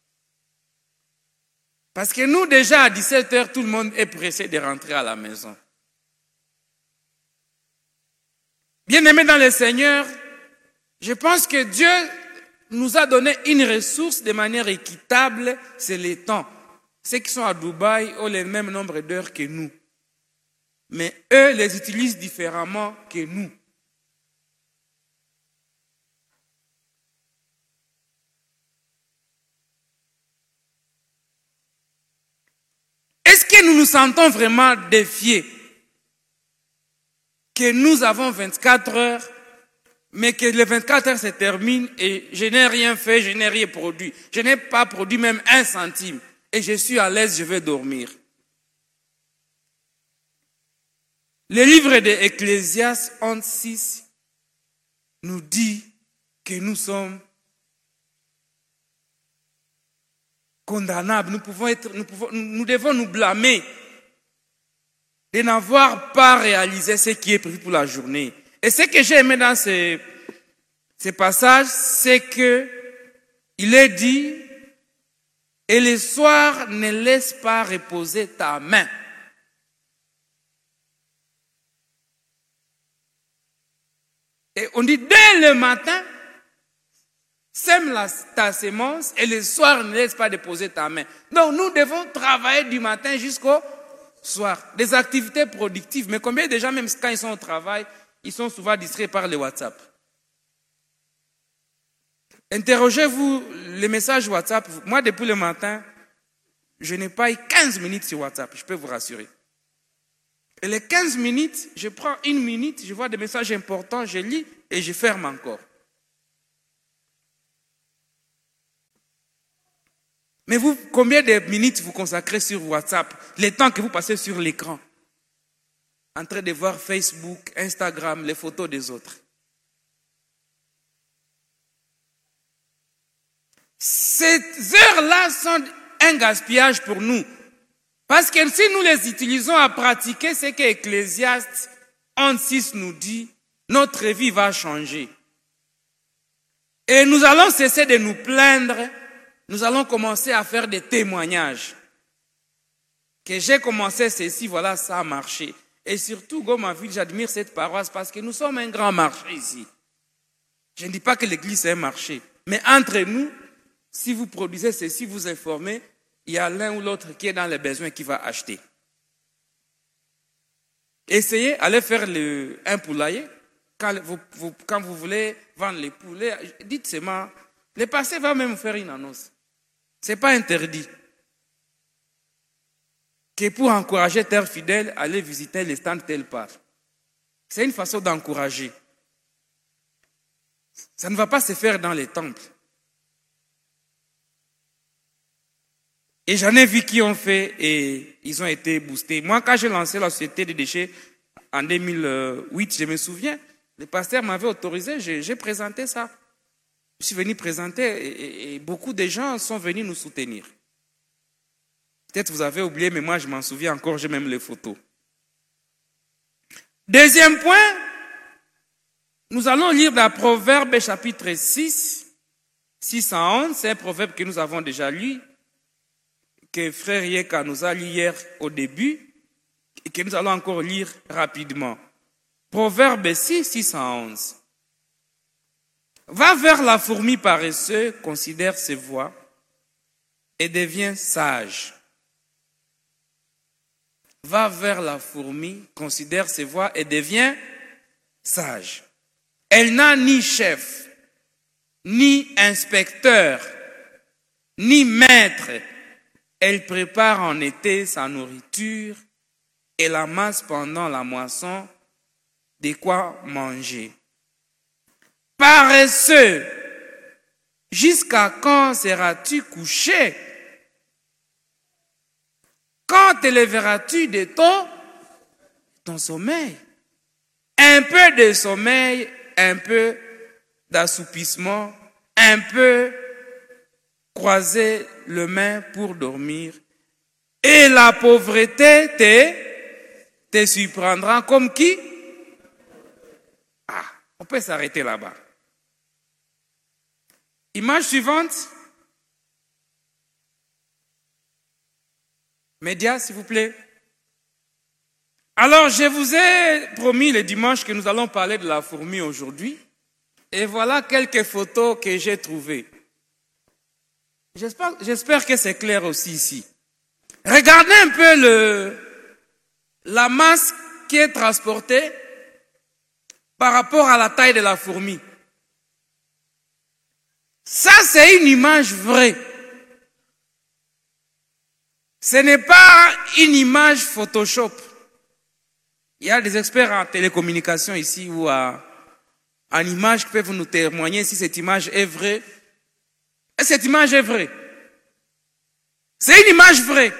Parce que nous, déjà à dix-sept heures, tout le monde est pressé de rentrer à la maison. Bien-aimés dans le Seigneur, je pense que Dieu nous a donné une ressource de manière équitable, c'est le temps. Ceux qui sont à Dubaï ont le même nombre d'heures que nous. Mais eux les utilisent différemment que nous. Est-ce que nous nous sentons vraiment défiés que nous avons vingt-quatre heures, mais que les vingt-quatre heures se terminent et je n'ai rien fait, je n'ai rien produit. Je n'ai pas produit même un centime. Et je suis à l'aise, je vais dormir. Le livre de Ecclésiaste onze six nous dit que nous sommes condamnables. Nous, pouvons être, nous, pouvons, nous devons nous blâmer de n'avoir pas réalisé ce qui est prévu pour la journée. Et ce que j'ai aimé dans ce, ce passage, c'est que il est dit, et le soir ne laisse pas reposer ta main. Et on dit, dès le matin, sème la, ta sémence et le soir ne laisse pas déposer ta main. Donc nous devons travailler du matin jusqu'au soir. Des activités productives. Mais combien de gens, même quand ils sont au travail, ils sont souvent distraits par le WhatsApp. Interrogez-vous les messages WhatsApp. Moi, depuis le matin, je n'ai pas eu quinze minutes sur WhatsApp, je peux vous rassurer. Et les quinze minutes, je prends une minute, je vois des messages importants, je lis et je ferme encore. Mais vous, combien de minutes vous consacrez sur WhatsApp? Les temps que vous passez sur l'écran, en train de voir Facebook, Instagram, les photos des autres. Ces heures-là sont un gaspillage pour nous. Parce que si nous les utilisons à pratiquer ce que Ecclésiaste onze six nous dit, notre vie va changer. Et nous allons cesser de nous plaindre, nous allons commencer à faire des témoignages. Que j'ai commencé ceci, voilà, ça a marché. Et surtout, Gomaville, j'admire cette paroisse parce que nous sommes un grand marché ici. Je ne dis pas que l'église est un marché. Mais entre nous, si vous produisez ceci, vous informez, il y a l'un ou l'autre qui est dans les besoins qui va acheter. Essayez, allez faire le, un poulailler. Quand vous, vous, quand vous voulez vendre les poulets, dites seulement, le pasteur va même faire une annonce. Ce n'est pas interdit. Que pour encourager terre fidèle, allez visiter les stands telle part. C'est une façon d'encourager. Ça ne va pas se faire dans les temples. Et j'en ai vu qui ont fait et ils ont été boostés. Moi, quand j'ai lancé la société des déchets en deux mille huit, je me souviens, le pasteur m'avait autorisé, j'ai, j'ai présenté ça. Je suis venu présenter et, et, et beaucoup de gens sont venus nous soutenir. Peut-être vous avez oublié, mais moi je m'en souviens encore, j'ai même les photos. Deuxième point, nous allons lire dans Proverbe chapitre six, six à onze, c'est un proverbe que nous avons déjà lu. que Frère Yeka nous a lu hier au début et que nous allons encore lire rapidement. Proverbe six, six à onze. Va vers la fourmi paresseuse, considère ses voies et devient sage. Va vers la fourmi, considère ses voies et devient sage. Elle n'a ni chef, ni inspecteur, ni maître. Elle prépare en été sa nourriture et l'amasse pendant la moisson, de quoi manger. Paresseux, jusqu'à quand seras-tu couché? Quand te lèveras-tu de ton, ton sommeil? Un peu de sommeil, un peu d'assoupissement, un peu croiser les mains pour dormir. Et la pauvreté te, te surprendra comme qui? Ah, on peut s'arrêter là-bas. Image suivante. Médias, s'il vous plaît. Alors, je vous ai promis le dimanche que nous allons parler de la fourmi aujourd'hui. Et voilà quelques photos que j'ai trouvées. J'espère, j'espère que c'est clair aussi ici. Regardez un peu le, la masse qui est transportée par rapport à la taille de la fourmi. Ça, c'est une image vraie. Ce n'est pas une image Photoshop. Il y a des experts en télécommunication ici ou à, en image qui peuvent nous témoigner si cette image est vraie. Et cette image est vraie. C'est une image vraie.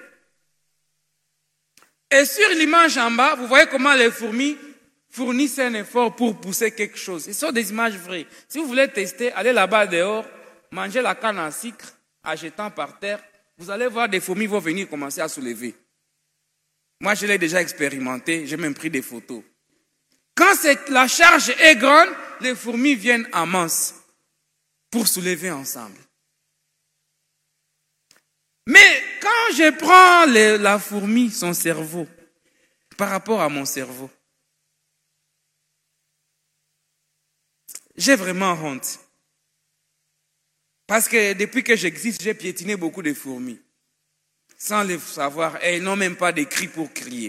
Et sur l'image en bas, vous voyez comment les fourmis fournissent un effort pour pousser quelque chose. Ce sont des images vraies. Si vous voulez tester, allez là-bas dehors, mangez la canne à sucre en jetant par terre. Vous allez voir des fourmis vont venir commencer à soulever. Moi, je l'ai déjà expérimenté, j'ai même pris des photos. Quand la charge est grande, les fourmis viennent en masse pour soulever ensemble. Mais quand je prends les, la fourmi, son cerveau, par rapport à mon cerveau, j'ai vraiment honte. Parce que depuis que j'existe, j'ai piétiné beaucoup de fourmis. Sans le savoir, et elles n'ont même pas de cris pour crier.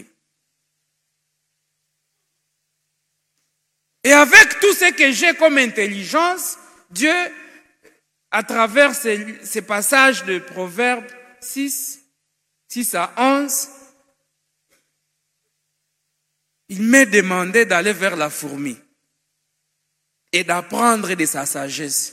Et avec tout ce que j'ai comme intelligence, Dieu, à travers ces, ces passages de Proverbes six, six à onze, il m'a demandé d'aller vers la fourmi et d'apprendre de sa sagesse.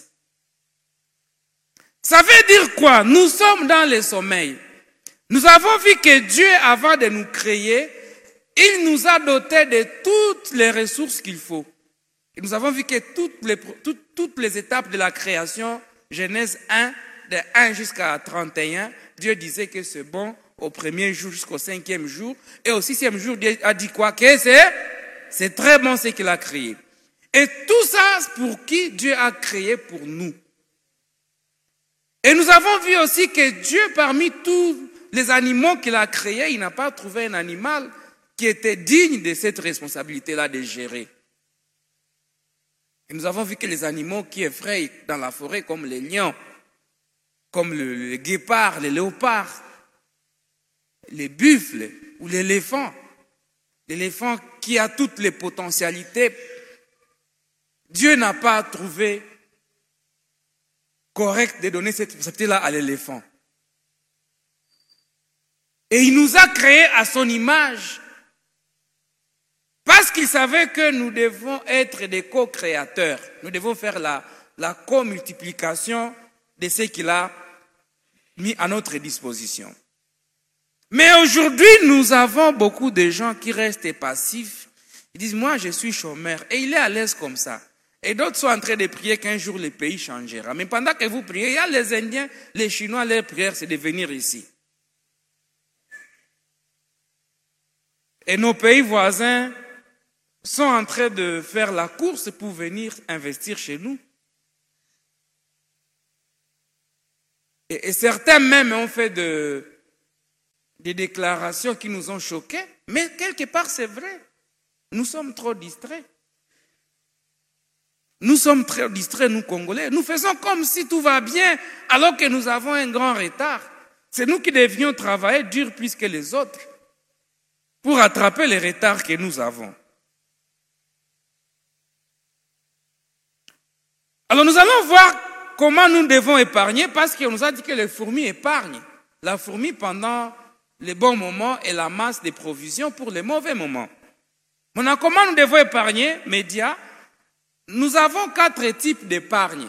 Ça veut dire quoi? Nous sommes dans le sommeil. Nous avons vu que Dieu, avant de nous créer, il nous a dotés de toutes les ressources qu'il faut. Et nous avons vu que toutes les, toutes, toutes les étapes de la création, Genèse un, de un jusqu'à trente et un, Dieu disait que c'est bon au premier jour jusqu'au cinquième jour. Et au sixième jour, Dieu a dit quoi? Que c'est, c'est très bon ce qu'il a créé. Et tout ça, pour qui Dieu a créé pour nous. Et nous avons vu aussi que Dieu, parmi tous les animaux qu'il a créés, il n'a pas trouvé un animal qui était digne de cette responsabilité-là de gérer. Et nous avons vu que les animaux qui effrayent dans la forêt, comme les lions, comme le, le guépard, les léopards, les buffles ou l'éléphant, l'éléphant qui a toutes les potentialités, Dieu n'a pas trouvé correct de donner cette responsabilité-là à l'éléphant. Et il nous a créés à son image. Parce qu'il savait que nous devons être des co-créateurs. Nous devons faire la, la co-multiplication de ce qu'il a mis à notre disposition. Mais aujourd'hui, nous avons beaucoup de gens qui restent passifs. Ils disent, moi je suis chômeur. Et il est à l'aise comme ça. Et d'autres sont en train de prier qu'un jour le pays changera. Mais pendant que vous priez, il y a les Indiens, les Chinois, leur prière, c'est de venir ici. Et nos pays voisins sont en train de faire la course pour venir investir chez nous. Et, et certains même ont fait de, des déclarations qui nous ont choqués. Mais quelque part, c'est vrai. Nous sommes trop distraits. Nous sommes très distraits, nous Congolais. Nous faisons comme si tout va bien, alors que nous avons un grand retard. C'est nous qui devions travailler dur plus que les autres pour rattraper les retards que nous avons. Alors nous allons voir comment nous devons épargner, parce qu'on nous a dit que les fourmis épargnent. La fourmi pendant les bons moments et la masse des provisions pour les mauvais moments. Maintenant, comment nous devons épargner, médias? Nous avons quatre types d'épargne.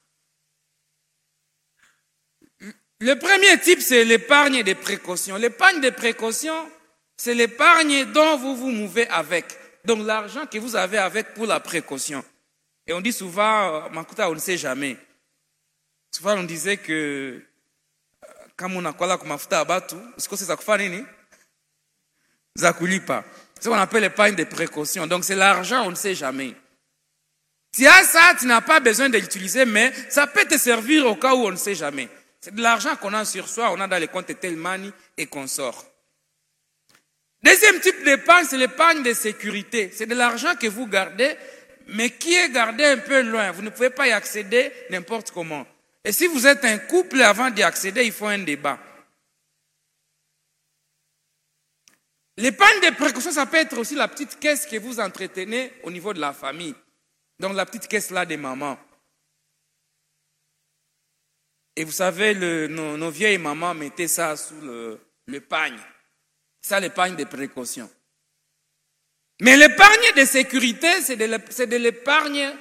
Le premier type, c'est l'épargne des précautions. L'épargne des précautions, c'est l'épargne dont vous vous mouvez avec. Donc l'argent que vous avez avec pour la précaution. Et on dit souvent, Makuta, on ne sait jamais. Souvent on disait que, quand on a quoi là comme mafuta abatu, est-ce que c'est ça que fait nini? Zakulipa. C'est ce qu'on appelle l'épargne des précautions. Donc c'est l'argent, on ne sait jamais. Tu as ça, tu n'as pas besoin de l'utiliser, mais ça peut te servir au cas où on ne sait jamais. C'est de l'argent qu'on a sur soi, on a dans les comptes Telmani et consorts. Deuxième type d'épargne, c'est l'épargne de sécurité. C'est de l'argent que vous gardez, mais qui est gardé un peu loin. Vous ne pouvez pas y accéder n'importe comment. Et si vous êtes un couple, avant d'y accéder, il faut un débat. L'épargne de précaution, ça peut être aussi la petite caisse que vous entretenez au niveau de la famille. Donc la petite caisse là des mamans. Et vous savez, le, nos, nos vieilles mamans mettaient ça sous le, le pagne. Ça, l'épargne de précaution. Mais l'épargne de sécurité, c'est de l'épargne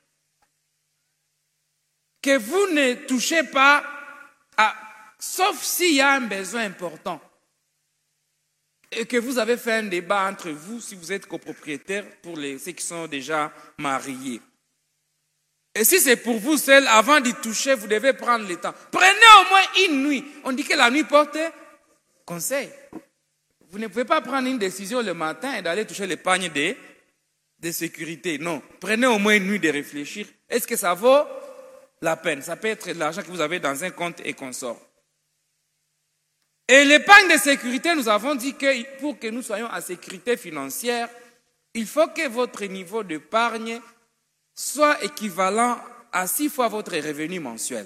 que vous ne touchez pas, à, sauf s'il y a un besoin important. Et que vous avez fait un débat entre vous, si vous êtes copropriétaire, pour les, ceux qui sont déjà mariés. Et si c'est pour vous seul, avant d'y toucher, vous devez prendre le temps. Prenez au moins une nuit. On dit que la nuit porte conseil. Vous ne pouvez pas prendre une décision le matin et d'aller toucher l'épargne de, de sécurité. Non. Prenez au moins une nuit de réfléchir. Est-ce que ça vaut la peine? Ça peut être de l'argent que vous avez dans un compte et consort. Et l'épargne de sécurité, nous avons dit que pour que nous soyons en sécurité financière, il faut que votre niveau d'épargne soit équivalent à six fois votre revenu mensuel.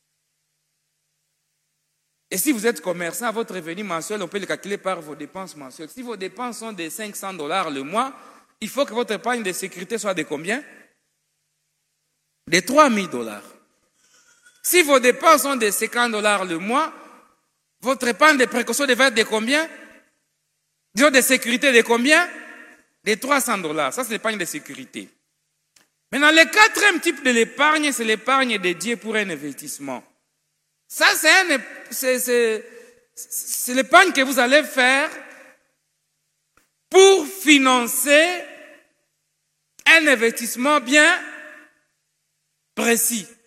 Et si vous êtes commerçant, votre revenu mensuel, on peut le calculer par vos dépenses mensuelles. Si vos dépenses sont de cinq cents dollars le mois, il faut que votre épargne de sécurité soit de combien? De trois mille dollars. Si vos dépenses sont de cinquante dollars le mois, votre épargne de précaution devrait être de combien? Disons de sécurité de combien? De trois cents dollars. Ça, c'est l'épargne de sécurité. Maintenant, le quatrième type de l'épargne, c'est l'épargne dédiée pour un investissement. Ça, c'est l'épargne que vous allez faire pour financer un investissement bien précis.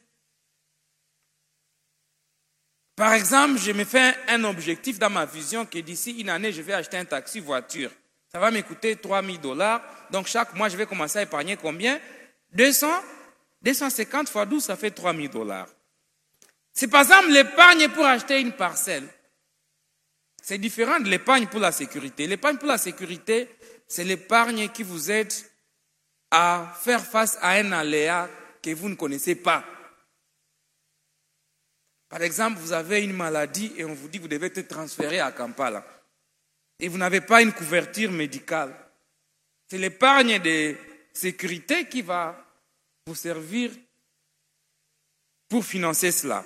Par exemple, je me fais un objectif dans ma vision que d'ici une année, je vais acheter un taxi voiture. Ça va me coûter trois mille dollars. Donc, chaque mois, je vais commencer à épargner combien? deux cents, deux cent cinquante fois douze, ça fait trois mille dollars. C'est par exemple l'épargne pour acheter une parcelle. C'est différent de l'épargne pour la sécurité. L'épargne pour la sécurité, c'est l'épargne qui vous aide à faire face à un aléa que vous ne connaissez pas. Par exemple, vous avez une maladie et on vous dit que vous devez être transféré à Kampala. Et vous n'avez pas une couverture médicale. C'est l'épargne de sécurité qui va vous servir pour financer cela.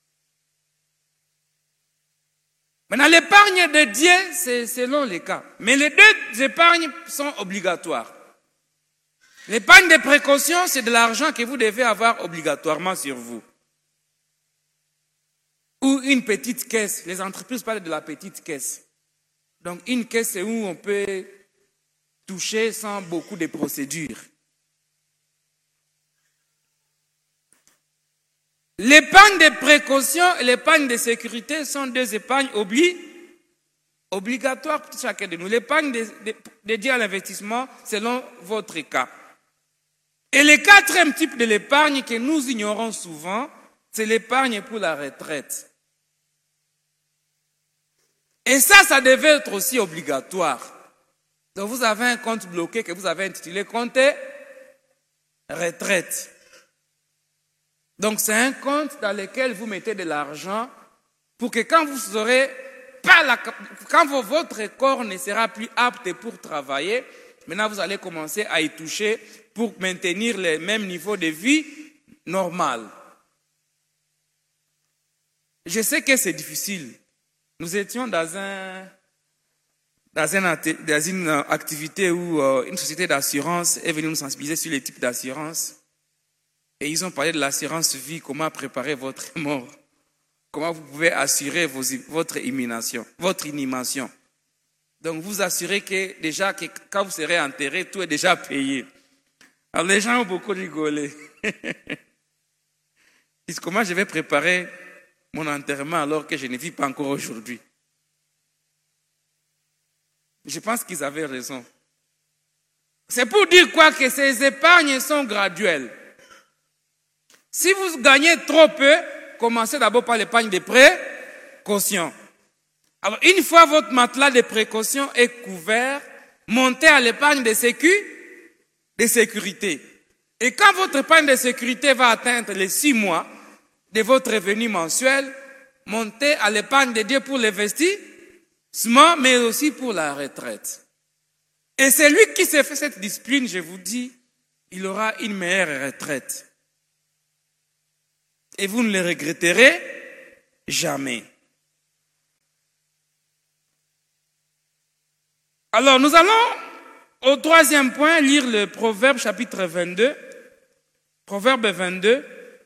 Maintenant, l'épargne dédiée, c'est selon les cas. Mais les deux épargnes sont obligatoires. L'épargne de précaution, c'est de l'argent que vous devez avoir obligatoirement sur vous. Ou une petite caisse. Les entreprises parlent de la petite caisse. Donc, une caisse, c'est où on peut toucher sans beaucoup de procédures. L'épargne de précaution et l'épargne de sécurité sont deux épargnes obli obligatoires pour chacun de nous. L'épargne dédiée à l'investissement selon votre cas. Et le quatrième type de l'épargne que nous ignorons souvent, c'est l'épargne pour la retraite. Et ça, ça devait être aussi obligatoire. Donc vous avez un compte bloqué que vous avez intitulé compte retraite. Donc c'est un compte dans lequel vous mettez de l'argent pour que quand vous aurez pas la, quand votre corps ne sera plus apte pour travailler, maintenant vous allez commencer à y toucher pour maintenir le même niveau de vie normal. Je sais que c'est difficile. Nous étions dans un dans, un, dans une activité où euh, une société d'assurance est venue nous sensibiliser sur les types d'assurance. Et ils ont parlé de l'assurance vie, comment préparer votre mort. Comment vous pouvez assurer vos, votre inhumation, votre inhumation. Donc vous assurez que déjà que quand vous serez enterré, tout est déjà payé. Alors les gens ont beaucoup rigolé. Ils disent comment je vais préparer mon enterrement alors que je ne vis pas encore aujourd'hui. Je pense qu'ils avaient raison. C'est pour dire quoi que ces épargnes sont graduelles. Si vous gagnez trop peu, commencez d'abord par l'épargne de précaution. Alors, une fois votre matelas de précaution est couvert, montez à l'épargne de, sécu, de sécurité. Et quand votre épargne de sécurité va atteindre les six mois de votre revenu mensuel, montez à l'épargne dédiée pour l'investissement, mais aussi pour la retraite. Et c'est lui qui s'est fait cette discipline, je vous dis, il aura une meilleure retraite. Et vous ne le regretterez jamais. Alors, nous allons au troisième point lire le Proverbe chapitre vingt-deux. Proverbe vingt-deux,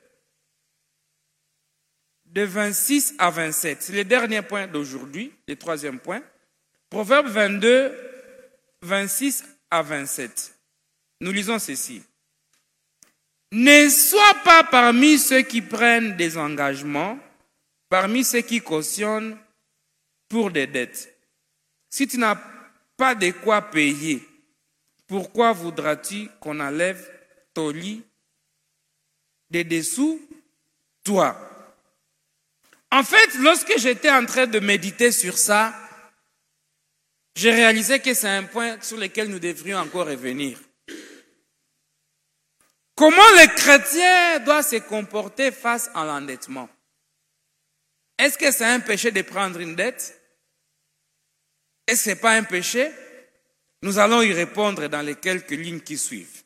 de vingt-six à vingt-sept. C'est le dernier point d'aujourd'hui, le troisième point. Proverbe vingt-deux, vingt-six à vingt-sept. Nous lisons ceci. Ne sois pas parmi ceux qui prennent des engagements, parmi ceux qui cautionnent pour des dettes. Si tu n'as pas de quoi payer, pourquoi voudras-tu qu'on enlève ton lit de dessous toi? En fait, lorsque j'étais en train de méditer sur ça, j'ai réalisé que c'est un point sur lequel nous devrions encore revenir. Comment le chrétien doit se comporter face à l'endettement? Est-ce que c'est un péché de prendre une dette? Est-ce que ce n'est pas un péché? Nous allons y répondre dans les quelques lignes qui suivent.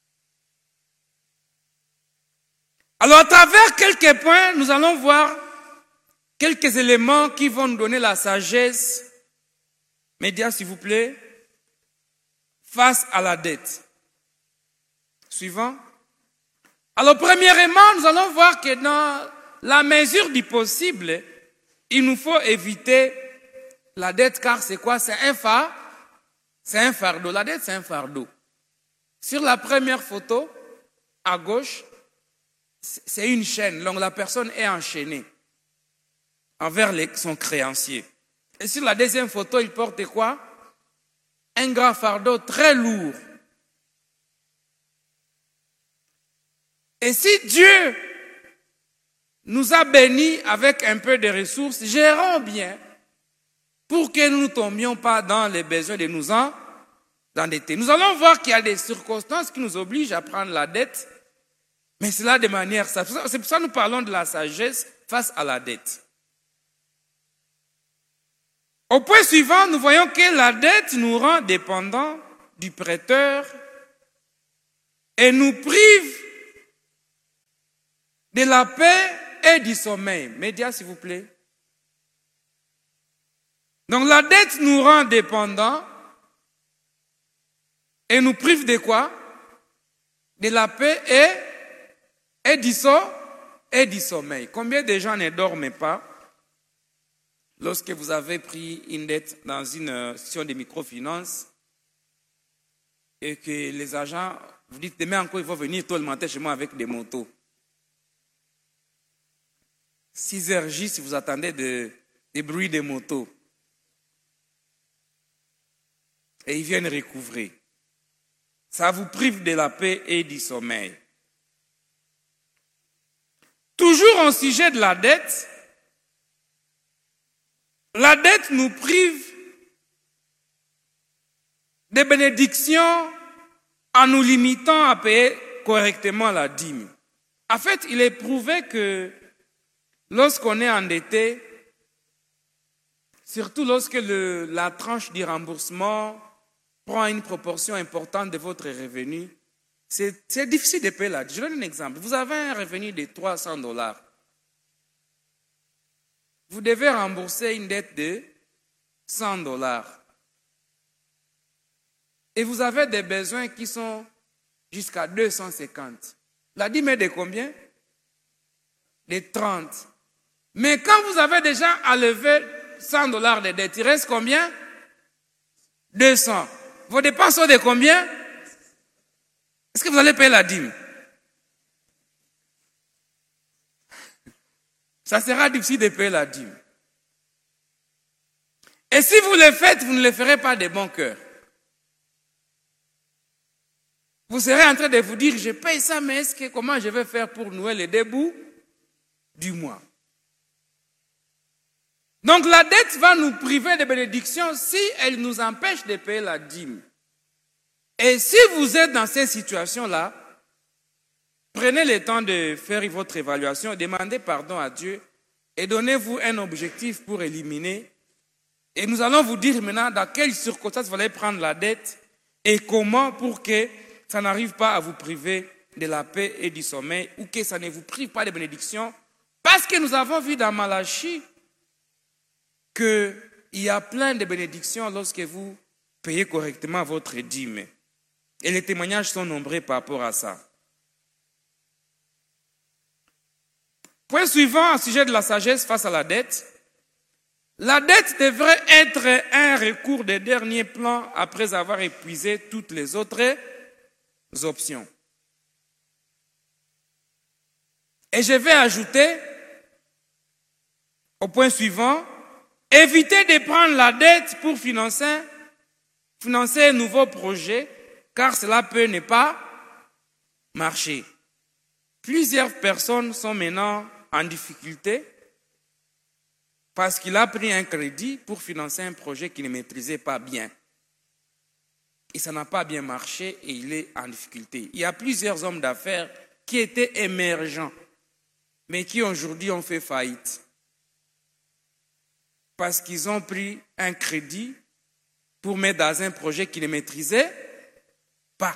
Alors, à travers quelques points, nous allons voir quelques éléments qui vont nous donner la sagesse. Médias, s'il vous plaît. Face à la dette. Suivant. Alors, premièrement, nous allons voir que dans la mesure du possible, il nous faut éviter la dette, car c'est quoi? C'est un fardeau. C'est un fardeau. La dette, c'est un fardeau. Sur la première photo, à gauche, c'est une chaîne. Donc, la personne est enchaînée envers les, son créancier. Et sur la deuxième photo, il porte quoi? Un grand fardeau très lourd. Et si Dieu nous a bénis avec un peu de ressources, gérons bien pour que nous ne tombions pas dans les besoins de nous endetter. Nous allons voir qu'il y a des circonstances qui nous obligent à prendre la dette, mais cela de manière... C'est pour ça que nous parlons de la sagesse face à la dette. Au point suivant, nous voyons que la dette nous rend dépendants du prêteur et nous prive de la paix et du sommeil. Médias, s'il vous plaît. Donc la dette nous rend dépendants et nous prive de quoi? De la paix et, et, du, so, et du sommeil. Combien de gens ne dorment pas lorsque vous avez pris une dette dans une session de microfinance et que les agents vous disent demain encore il faut venir tôt le matin chez moi avec des motos. six heures J si vous attendez de, des bruits des motos. Et ils viennent recouvrer. Ça vous prive de la paix et du sommeil. Toujours au sujet de la dette, La dette nous prive des bénédictions en nous limitant à payer correctement la dîme. En fait, il est prouvé que lorsqu'on est endetté, surtout lorsque le, la tranche du remboursement prend une proportion importante de votre revenu, c'est, c'est difficile de payer la dîme. Je donne un exemple. Vous avez un revenu de trois cents dollars. Vous devez rembourser une dette de cent dollars. Et vous avez des besoins qui sont jusqu'à deux cent cinquante. La dîme est de combien? De trente. Mais quand vous avez déjà enlevé cent dollars de dette, il reste combien? deux cents. Vos dépenses sont de combien? Est-ce que vous allez payer la dîme? Ça sera difficile de payer la dîme. Et si vous le faites, vous ne le ferez pas de bon cœur. Vous serez en train de vous dire, je paye ça, mais est-ce que comment je vais faire pour nouer les débuts du mois? Donc la dette va nous priver de bénédictions si elle nous empêche de payer la dîme. Et si vous êtes dans ces situations-là, prenez le temps de faire votre évaluation, demandez pardon à Dieu et donnez-vous un objectif pour éliminer. Et nous allons vous dire maintenant dans quelles circonstances vous allez prendre la dette et comment pour que ça n'arrive pas à vous priver de la paix et du sommeil ou que ça ne vous prive pas de bénédictions. Parce que nous avons vu dans Malachie qu'il y a plein de bénédictions lorsque vous payez correctement votre dîme. Et les témoignages sont nombreux par rapport à ça. Point suivant, au sujet de la sagesse face à la dette. La dette devrait être un recours de dernier plan après avoir épuisé toutes les autres options. Et je vais ajouter au point suivant, évitez de prendre la dette pour financer, financer un nouveau projet, car cela peut ne pas marcher. Plusieurs personnes sont maintenant en difficulté parce qu'il a pris un crédit pour financer un projet qu'il ne maîtrisait pas bien. Et ça n'a pas bien marché et il est en difficulté. Il y a plusieurs hommes d'affaires qui étaient émergents, mais qui aujourd'hui ont fait faillite. Parce qu'ils ont pris un crédit pour mettre dans un projet qu'ils ne maîtrisaient pas.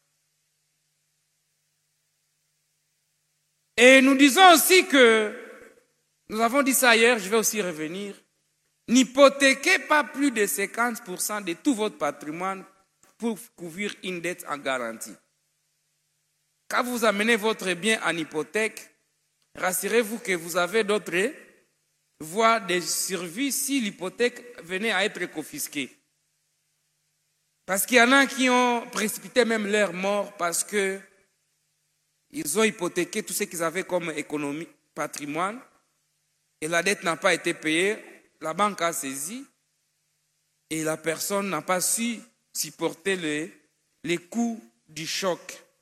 Et nous disons aussi que, nous avons dit ça hier, je vais aussi revenir, n'hypothéquez pas plus de cinquante pour cent de tout votre patrimoine pour couvrir une dette en garantie. Quand vous amenez votre bien en hypothèque, rassurez-vous que vous avez d'autres voies de survie si l'hypothèque venait à être confisquée. Parce qu'il y en a qui ont précipité même leur mort parce que ils ont hypothéqué tout ce qu'ils avaient comme économie, patrimoine, et la dette n'a pas été payée, la banque a saisi, et la personne n'a pas su supporter les, les coûts du choc.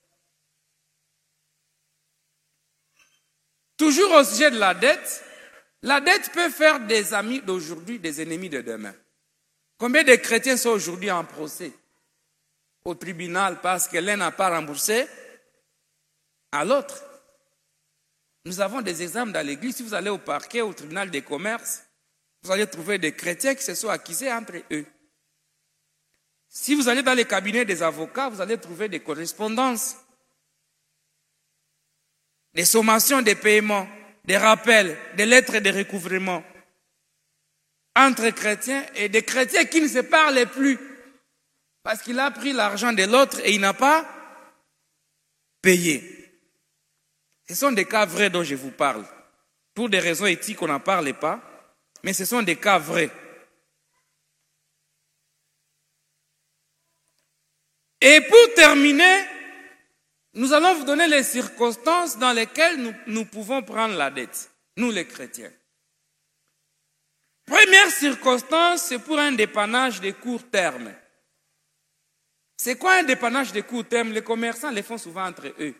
Toujours au sujet de la dette, la dette peut faire des amis d'aujourd'hui, des ennemis de demain. Combien de chrétiens sont aujourd'hui en procès au tribunal parce que l'un n'a pas remboursé à l'autre? Nous avons des exemples dans l'église. Si vous allez au parquet, au tribunal des commerces, vous allez trouver des chrétiens qui se sont accusés entre eux. Si vous allez dans les cabinets des avocats, vous allez trouver des correspondances, des sommations de paiement, des rappels, des lettres de recouvrement entre chrétiens et des chrétiens qui ne se parlent plus parce qu'il a pris l'argent de l'autre et il n'a pas payé. Ce sont des cas vrais dont je vous parle. Pour des raisons éthiques, on n'en parle pas, mais ce sont des cas vrais. Et pour terminer, nous allons vous donner les circonstances dans lesquelles nous, nous pouvons prendre la dette, nous les chrétiens. Première circonstance, c'est pour un dépannage de court terme. C'est quoi un dépannage de court terme? Les commerçants les font souvent entre eux.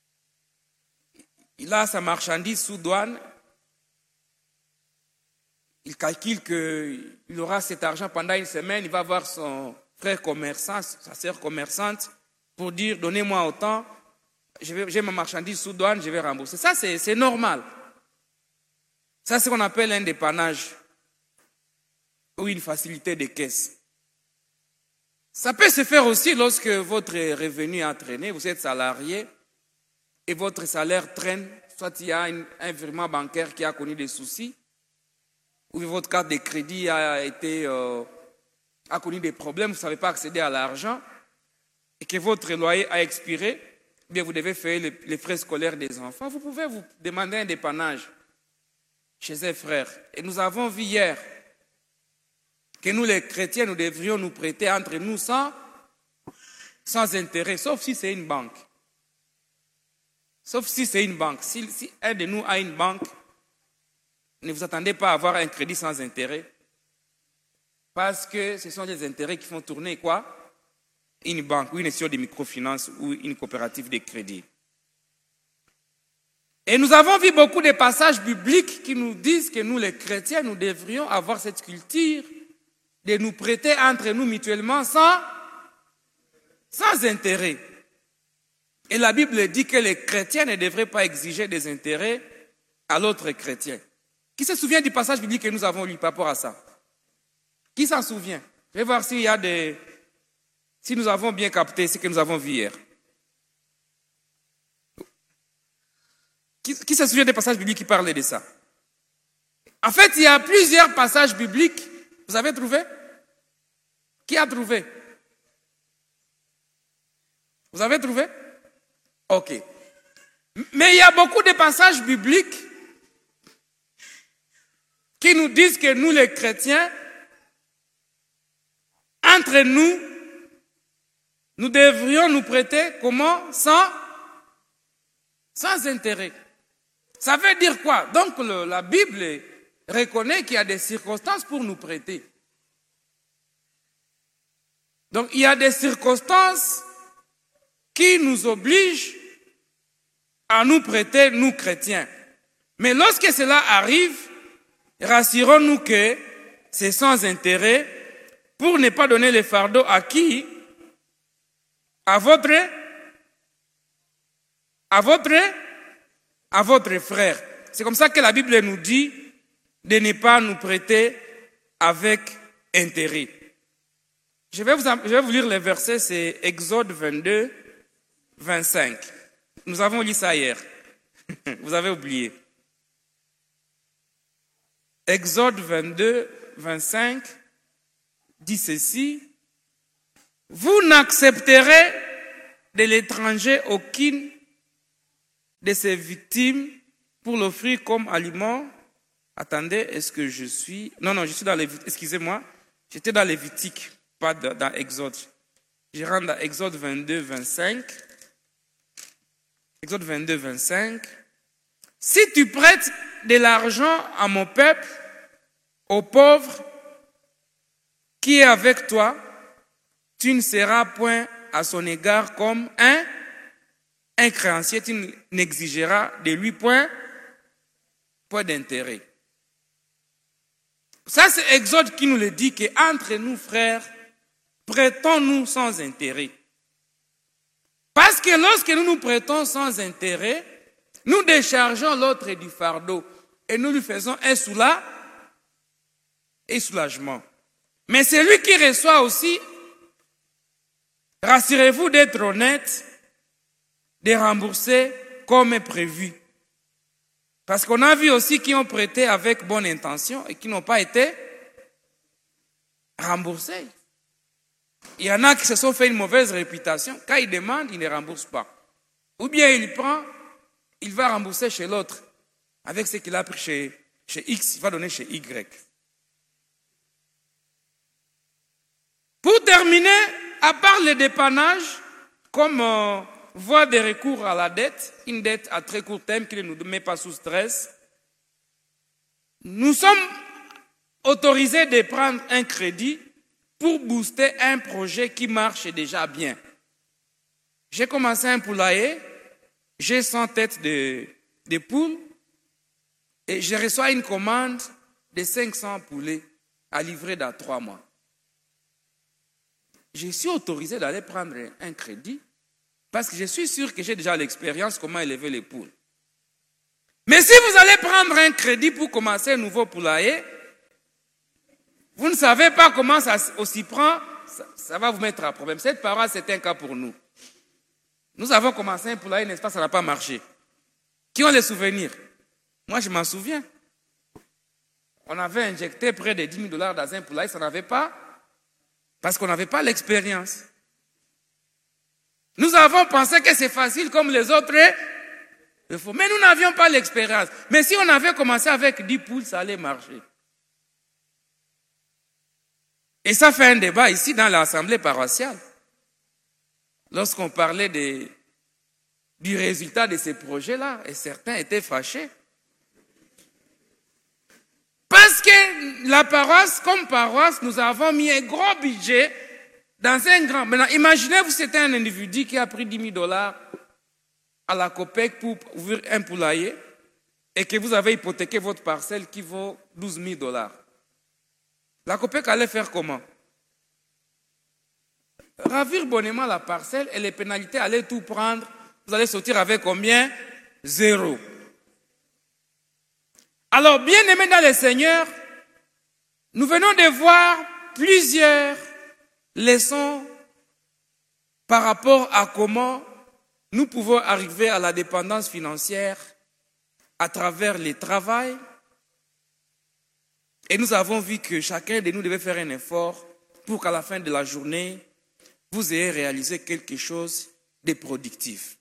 Il a sa marchandise sous douane. il calcule qu'il aura cet argent pendant une semaine, il va voir son frère commerçant, sa sœur commerçante, pour dire, donnez-moi autant, j'ai ma marchandise sous douane, je vais rembourser. Ça, c'est normal. Ça, c'est ce qu'on appelle un dépannage ou une facilité de caisse. Ça peut se faire aussi lorsque votre revenu a traîné, vous êtes salarié et votre salaire traîne, soit il y a une, un virement bancaire qui a connu des soucis, ou votre carte de crédit a, été, euh, a connu des problèmes, vous ne savez pas accéder à l'argent, et que votre loyer a expiré, eh bien vous devez faire les, les frais scolaires des enfants, vous pouvez vous demander un dépannage chez un frère. Et nous avons vu hier que nous les chrétiens, nous devrions nous prêter entre nous sans, sans intérêt, sauf si c'est une banque. Sauf si c'est une banque. Si, si un de nous a une banque, ne vous attendez pas à avoir un crédit sans intérêt. Parce que ce sont les intérêts qui font tourner quoi? Une banque, ou une institution de microfinance, ou une coopérative de crédit. Et nous avons vu beaucoup de passages bibliques qui nous disent que nous les chrétiens, nous devrions avoir cette culture de nous prêter entre nous mutuellement sans, sans intérêt. Et la Bible dit que les chrétiens ne devraient pas exiger des intérêts à l'autre chrétien. Qui se souvient du passage biblique que nous avons lu par rapport à ça? Qui s'en souvient? Je vais voir s'il y a des... Si nous avons bien capté ce que nous avons vu hier. Qui, qui se souvient des passages bibliques qui parlaient de ça? En fait, il y a plusieurs passages bibliques. Vous avez trouvé? Qui a trouvé? Vous avez trouvé? Ok. Mais il y a beaucoup de passages bibliques qui nous disent que nous, les chrétiens, entre nous, nous devrions nous prêter comment? Sans, sans intérêt. Ça veut dire quoi? Donc le, la Bible reconnaît qu'il y a des circonstances pour nous prêter. Donc il y a des circonstances qui nous obligent à nous prêter, nous chrétiens. Mais lorsque cela arrive, rassurons-nous que c'est sans intérêt pour ne pas donner le fardeau à qui? À votre, à votre, à votre frère. C'est comme ça que la Bible nous dit de ne pas nous prêter avec intérêt. Je vais vous, je vais vous lire les versets, c'est Exode vingt-deux, vingt-cinq. Nous avons lu ça hier. Vous avez oublié. Exode vingt-deux, vingt-cinq dit ceci. Vous n'accepterez de l'étranger aucune de ses victimes pour l'offrir comme aliment. Attendez, est-ce que je suis... Non, non, je suis dans les... Excusez-moi, j'étais dans Lévitique, pas dans Exode. Je rentre dans Exode vingt-deux, vingt-cinq. Exode vingt-deux, vingt-cinq. Si tu prêtes de l'argent à mon peuple, aux pauvres qui est avec toi, tu ne seras point à son égard comme un, un créancier, tu n'exigeras de lui point, point d'intérêt. Ça, c'est Exode qui nous le dit, qu'entre nous, frères, prêtons-nous sans intérêt. Parce que lorsque nous nous prêtons sans intérêt, nous déchargeons l'autre du fardeau et nous lui faisons un soulagement. Et soulagement. Mais celui qui reçoit aussi, rassurez-vous d'être honnête, de rembourser comme prévu. Parce qu'on a vu aussi qui ont prêté avec bonne intention et qui n'ont pas été remboursés. Il y en a qui se sont fait une mauvaise réputation. Quand ils demandent, ils ne remboursent pas. Ou bien il prend, il va rembourser chez l'autre. Avec ce qu'il a pris chez, chez X, il va donner chez Y. Pour terminer, à part le dépannage, comme euh, voie de recours à la dette, une dette à très court terme qui ne nous met pas sous stress, nous sommes autorisés de prendre un crédit pour booster un projet qui marche déjà bien. J'ai commencé un poulailler, j'ai cent têtes de, de poules et je reçois une commande de cinq cents poulets à livrer dans trois mois. Je suis autorisé d'aller prendre un crédit parce que je suis sûr que j'ai déjà l'expérience comment élever les poules. Mais si vous allez prendre un crédit pour commencer un nouveau poulailler, vous ne savez pas comment ça aussi prend, ça, ça va vous mettre à problème. Cette parole, c'est un cas pour nous. Nous avons commencé un poulailler, n'est-ce pas, ça n'a pas marché. Qui ont les souvenirs? Moi, je m'en souviens. On avait injecté près de dix mille dollars dans un poulailler, ça n'avait pas, parce qu'on n'avait pas l'expérience. Nous avons pensé que c'est facile comme les autres, mais nous n'avions pas l'expérience. Mais si on avait commencé avec dix poules, ça allait marcher. Et ça fait un débat ici dans l'assemblée paroissiale. Lorsqu'on parlait de, du résultat de ces projets-là, et certains étaient fâchés. Parce que la paroisse, comme paroisse, nous avons mis un gros budget dans un grand... Maintenant, imaginez-vous, c'était un individu qui a pris dix mille dollars à la COPEC pour ouvrir un poulailler et que vous avez hypothéqué votre parcelle qui vaut douze mille dollars. La COPEC allait faire comment? Ravir bonnement la parcelle et les pénalités allaient tout prendre. Vous allez sortir avec combien? Zéro. Alors, bien aimés dans le Seigneur, nous venons de voir plusieurs leçons par rapport à comment nous pouvons arriver à la dépendance financière à travers le travail. Et nous avons vu que chacun de nous devait faire un effort pour qu'à la fin de la journée, vous ayez réalisé quelque chose de productif.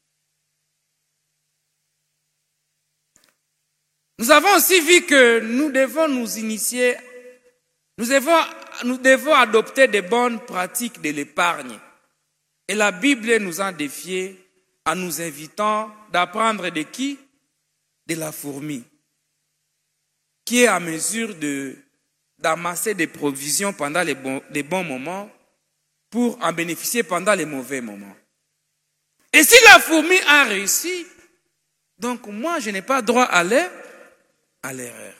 Nous avons aussi vu que nous devons nous initier, nous devons, nous devons adopter des bonnes pratiques de l'épargne. Et la Bible nous a défiés en nous invitant d'apprendre de qui? De la fourmi, qui est à mesure de, d'amasser des provisions pendant les bons, les bons moments pour en bénéficier pendant les mauvais moments. Et si la fourmi a réussi, donc moi je n'ai pas droit à l'erreur. à l'erreur.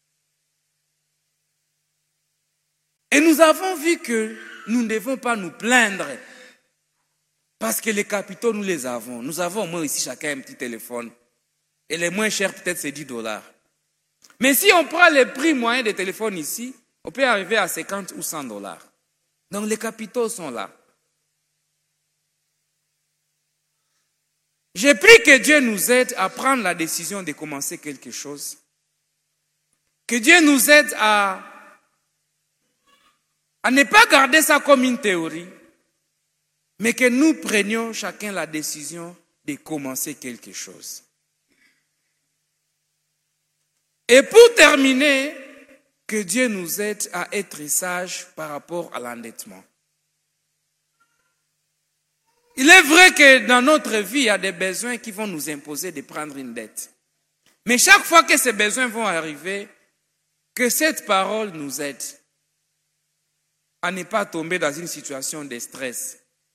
Et nous avons vu que nous ne devons pas nous plaindre parce que les capitaux, nous les avons. Nous avons au moins ici chacun un petit téléphone. Et les moins chers, peut-être, c'est dix dollars. Mais si on prend les prix moyens des téléphones ici, on peut arriver à cinquante ou cent dollars. Donc les capitaux sont là. J'ai pris que Dieu nous aide à prendre la décision de commencer quelque chose. Que Dieu nous aide à, à ne pas garder ça comme une théorie, mais que nous prenions chacun la décision de commencer quelque chose. Et pour terminer, que Dieu nous aide à être sages par rapport à l'endettement. Il est vrai que dans notre vie, il y a des besoins qui vont nous imposer de prendre une dette. Mais chaque fois que ces besoins vont arriver, que cette parole nous aide à ne pas tomber dans une situation de stress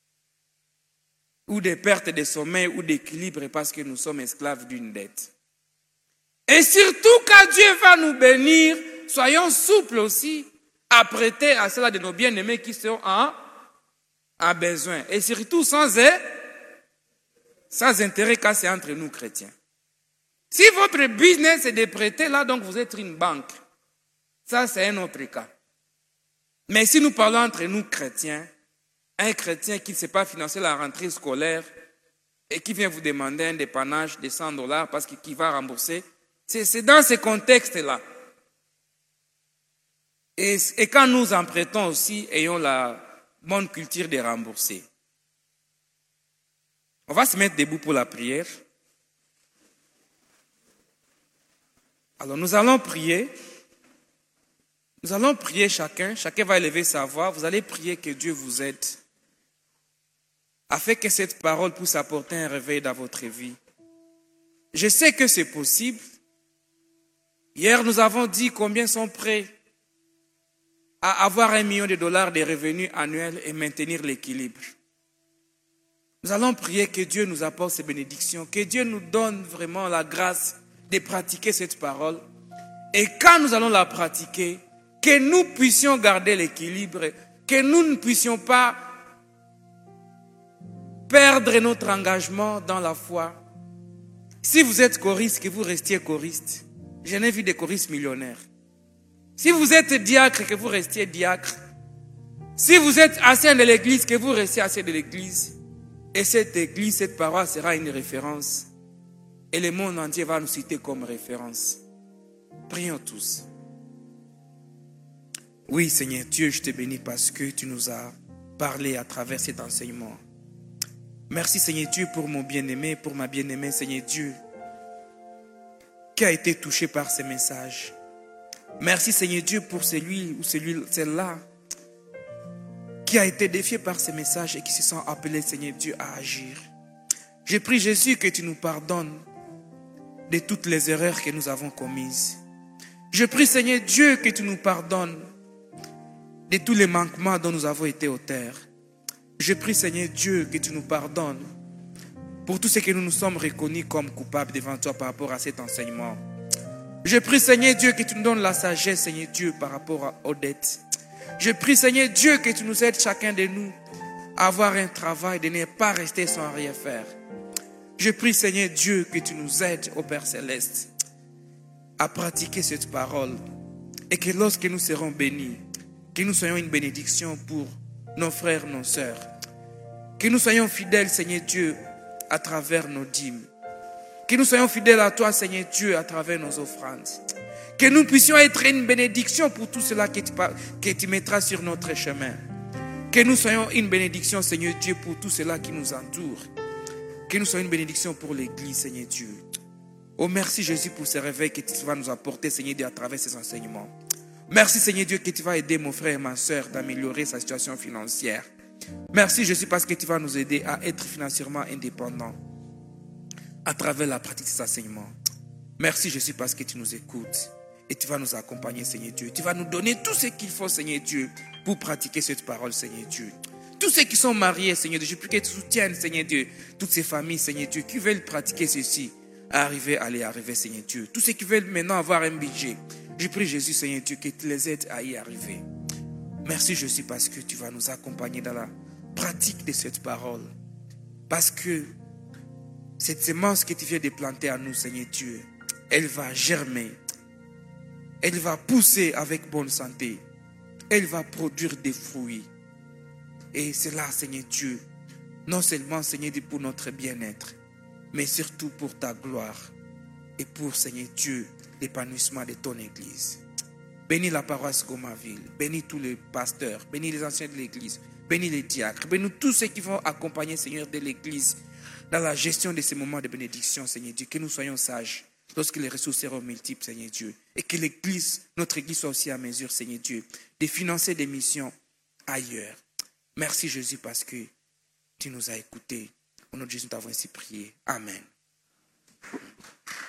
ou de perte de sommeil ou d'équilibre parce que nous sommes esclaves d'une dette. Et surtout, quand Dieu va nous bénir, soyons souples aussi à prêter à cela de nos bien-aimés qui sont en, en besoin. Et surtout sans, sans intérêt quand c'est entre nous chrétiens. Si votre business est de prêter, là donc vous êtes une banque. Ça c'est un autre cas. Mais si nous parlons entre nous chrétiens, un chrétien qui ne sait pas financer la rentrée scolaire et qui vient vous demander un dépannage de cent dollars parce qu'il va rembourser, c'est, c'est dans ce contexte-là. Et, et quand nous en prêtons aussi, ayons la bonne culture de rembourser. On va se mettre debout pour la prière. Alors nous allons prier. Nous allons prier chacun. Chacun va élever sa voix. Vous allez prier que Dieu vous aide afin que cette parole puisse apporter un réveil dans votre vie. Je sais que c'est possible. Hier, nous avons dit combien sont prêts à avoir un million de dollars de revenus annuels et maintenir l'équilibre. Nous allons prier que Dieu nous apporte ces bénédictions, que Dieu nous donne vraiment la grâce de pratiquer cette parole Et quand nous allons la pratiquer, que nous puissions garder l'équilibre, que nous ne puissions pas perdre notre engagement dans la foi. Si vous êtes choriste, que vous restiez choriste. Je n'ai vu des choristes millionnaires. Si vous êtes diacre, que vous restiez diacre. Si vous êtes ancien de l'église, que vous restiez ancien de l'église. Et cette église, cette paroisse sera une référence. Et le monde entier va nous citer comme référence. Prions tous. Oui, Seigneur Dieu, je te bénis parce que tu nous as parlé à travers cet enseignement. Merci, Seigneur Dieu, pour mon bien-aimé, pour ma bien-aimée, Seigneur Dieu, qui a été touché par ces messages. Merci, Seigneur Dieu, pour celui ou celui, celle-là qui a été défié par ces messages et qui se sent appelé, Seigneur Dieu, à agir. Je prie, Jésus, que tu nous pardonnes de toutes les erreurs que nous avons commises. Je prie, Seigneur Dieu, que tu nous pardonnes de tous les manquements dont nous avons été auteurs. Je prie, Seigneur Dieu, que tu nous pardonnes pour tout ce que nous nous sommes reconnus comme coupables devant toi par rapport à cet enseignement. Je prie, Seigneur Dieu, que tu nous donnes la sagesse, Seigneur Dieu, par rapport aux dettes. Je prie, Seigneur Dieu, que tu nous aides chacun de nous à avoir un travail, de ne pas rester sans rien faire. Je prie, Seigneur Dieu, que tu nous aides, ô Père Céleste, à pratiquer cette parole et que lorsque nous serons bénis, que nous soyons une bénédiction pour nos frères, nos sœurs. Que nous soyons fidèles, Seigneur Dieu, à travers nos dîmes. Que nous soyons fidèles à toi, Seigneur Dieu, à travers nos offrandes. Que nous puissions être une bénédiction pour tout cela que tu, que tu mettras sur notre chemin. Que nous soyons une bénédiction, Seigneur Dieu, pour tout cela qui nous entoure. Que nous soyons une bénédiction pour l'Église, Seigneur Dieu. Oh, merci Jésus pour ce réveil que tu vas nous apporter, Seigneur Dieu, à travers ces enseignements. Merci Seigneur Dieu que tu vas aider mon frère et ma soeur d'améliorer sa situation financière. Merci Jésus parce que tu vas nous aider à être financièrement indépendants à travers la pratique de ces enseignements. Merci Jésus parce que tu nous écoutes et tu vas nous accompagner Seigneur Dieu. Tu vas nous donner tout ce qu'il faut Seigneur Dieu pour pratiquer cette parole Seigneur Dieu. Tous ceux qui sont mariés Seigneur Dieu, je prie que tu soutiennes Seigneur Dieu toutes ces familles Seigneur Dieu qui veulent pratiquer ceci, à arriver à les arriver Seigneur Dieu. Tous ceux qui veulent maintenant avoir un budget. Je prie Jésus, Seigneur Dieu, que tu les aides à y arriver. Merci Jésus parce que tu vas nous accompagner dans la pratique de cette parole. Parce que cette semence que tu viens de planter à nous, Seigneur Dieu, elle va germer. Elle va pousser avec bonne santé. Elle va produire des fruits. Et c'est là, Seigneur Dieu, non seulement, Seigneur Dieu, pour notre bien-être, mais surtout pour ta gloire. Et pour, Seigneur Dieu, l'épanouissement de ton église. Bénis la paroisse Gomaville, bénis tous les pasteurs, bénis les anciens de l'église, bénis les diacres, bénis tous ceux qui vont accompagner, Seigneur, de l'église dans la gestion de ces moments de bénédiction, Seigneur Dieu. Que nous soyons sages lorsque les ressources seront multiples, Seigneur Dieu. Et que l'église, notre église soit aussi à mesure, Seigneur Dieu, de financer des missions ailleurs. Merci Jésus parce que tu nous as écoutés. Au nom de Jésus, nous t'avons ainsi prié. Amen.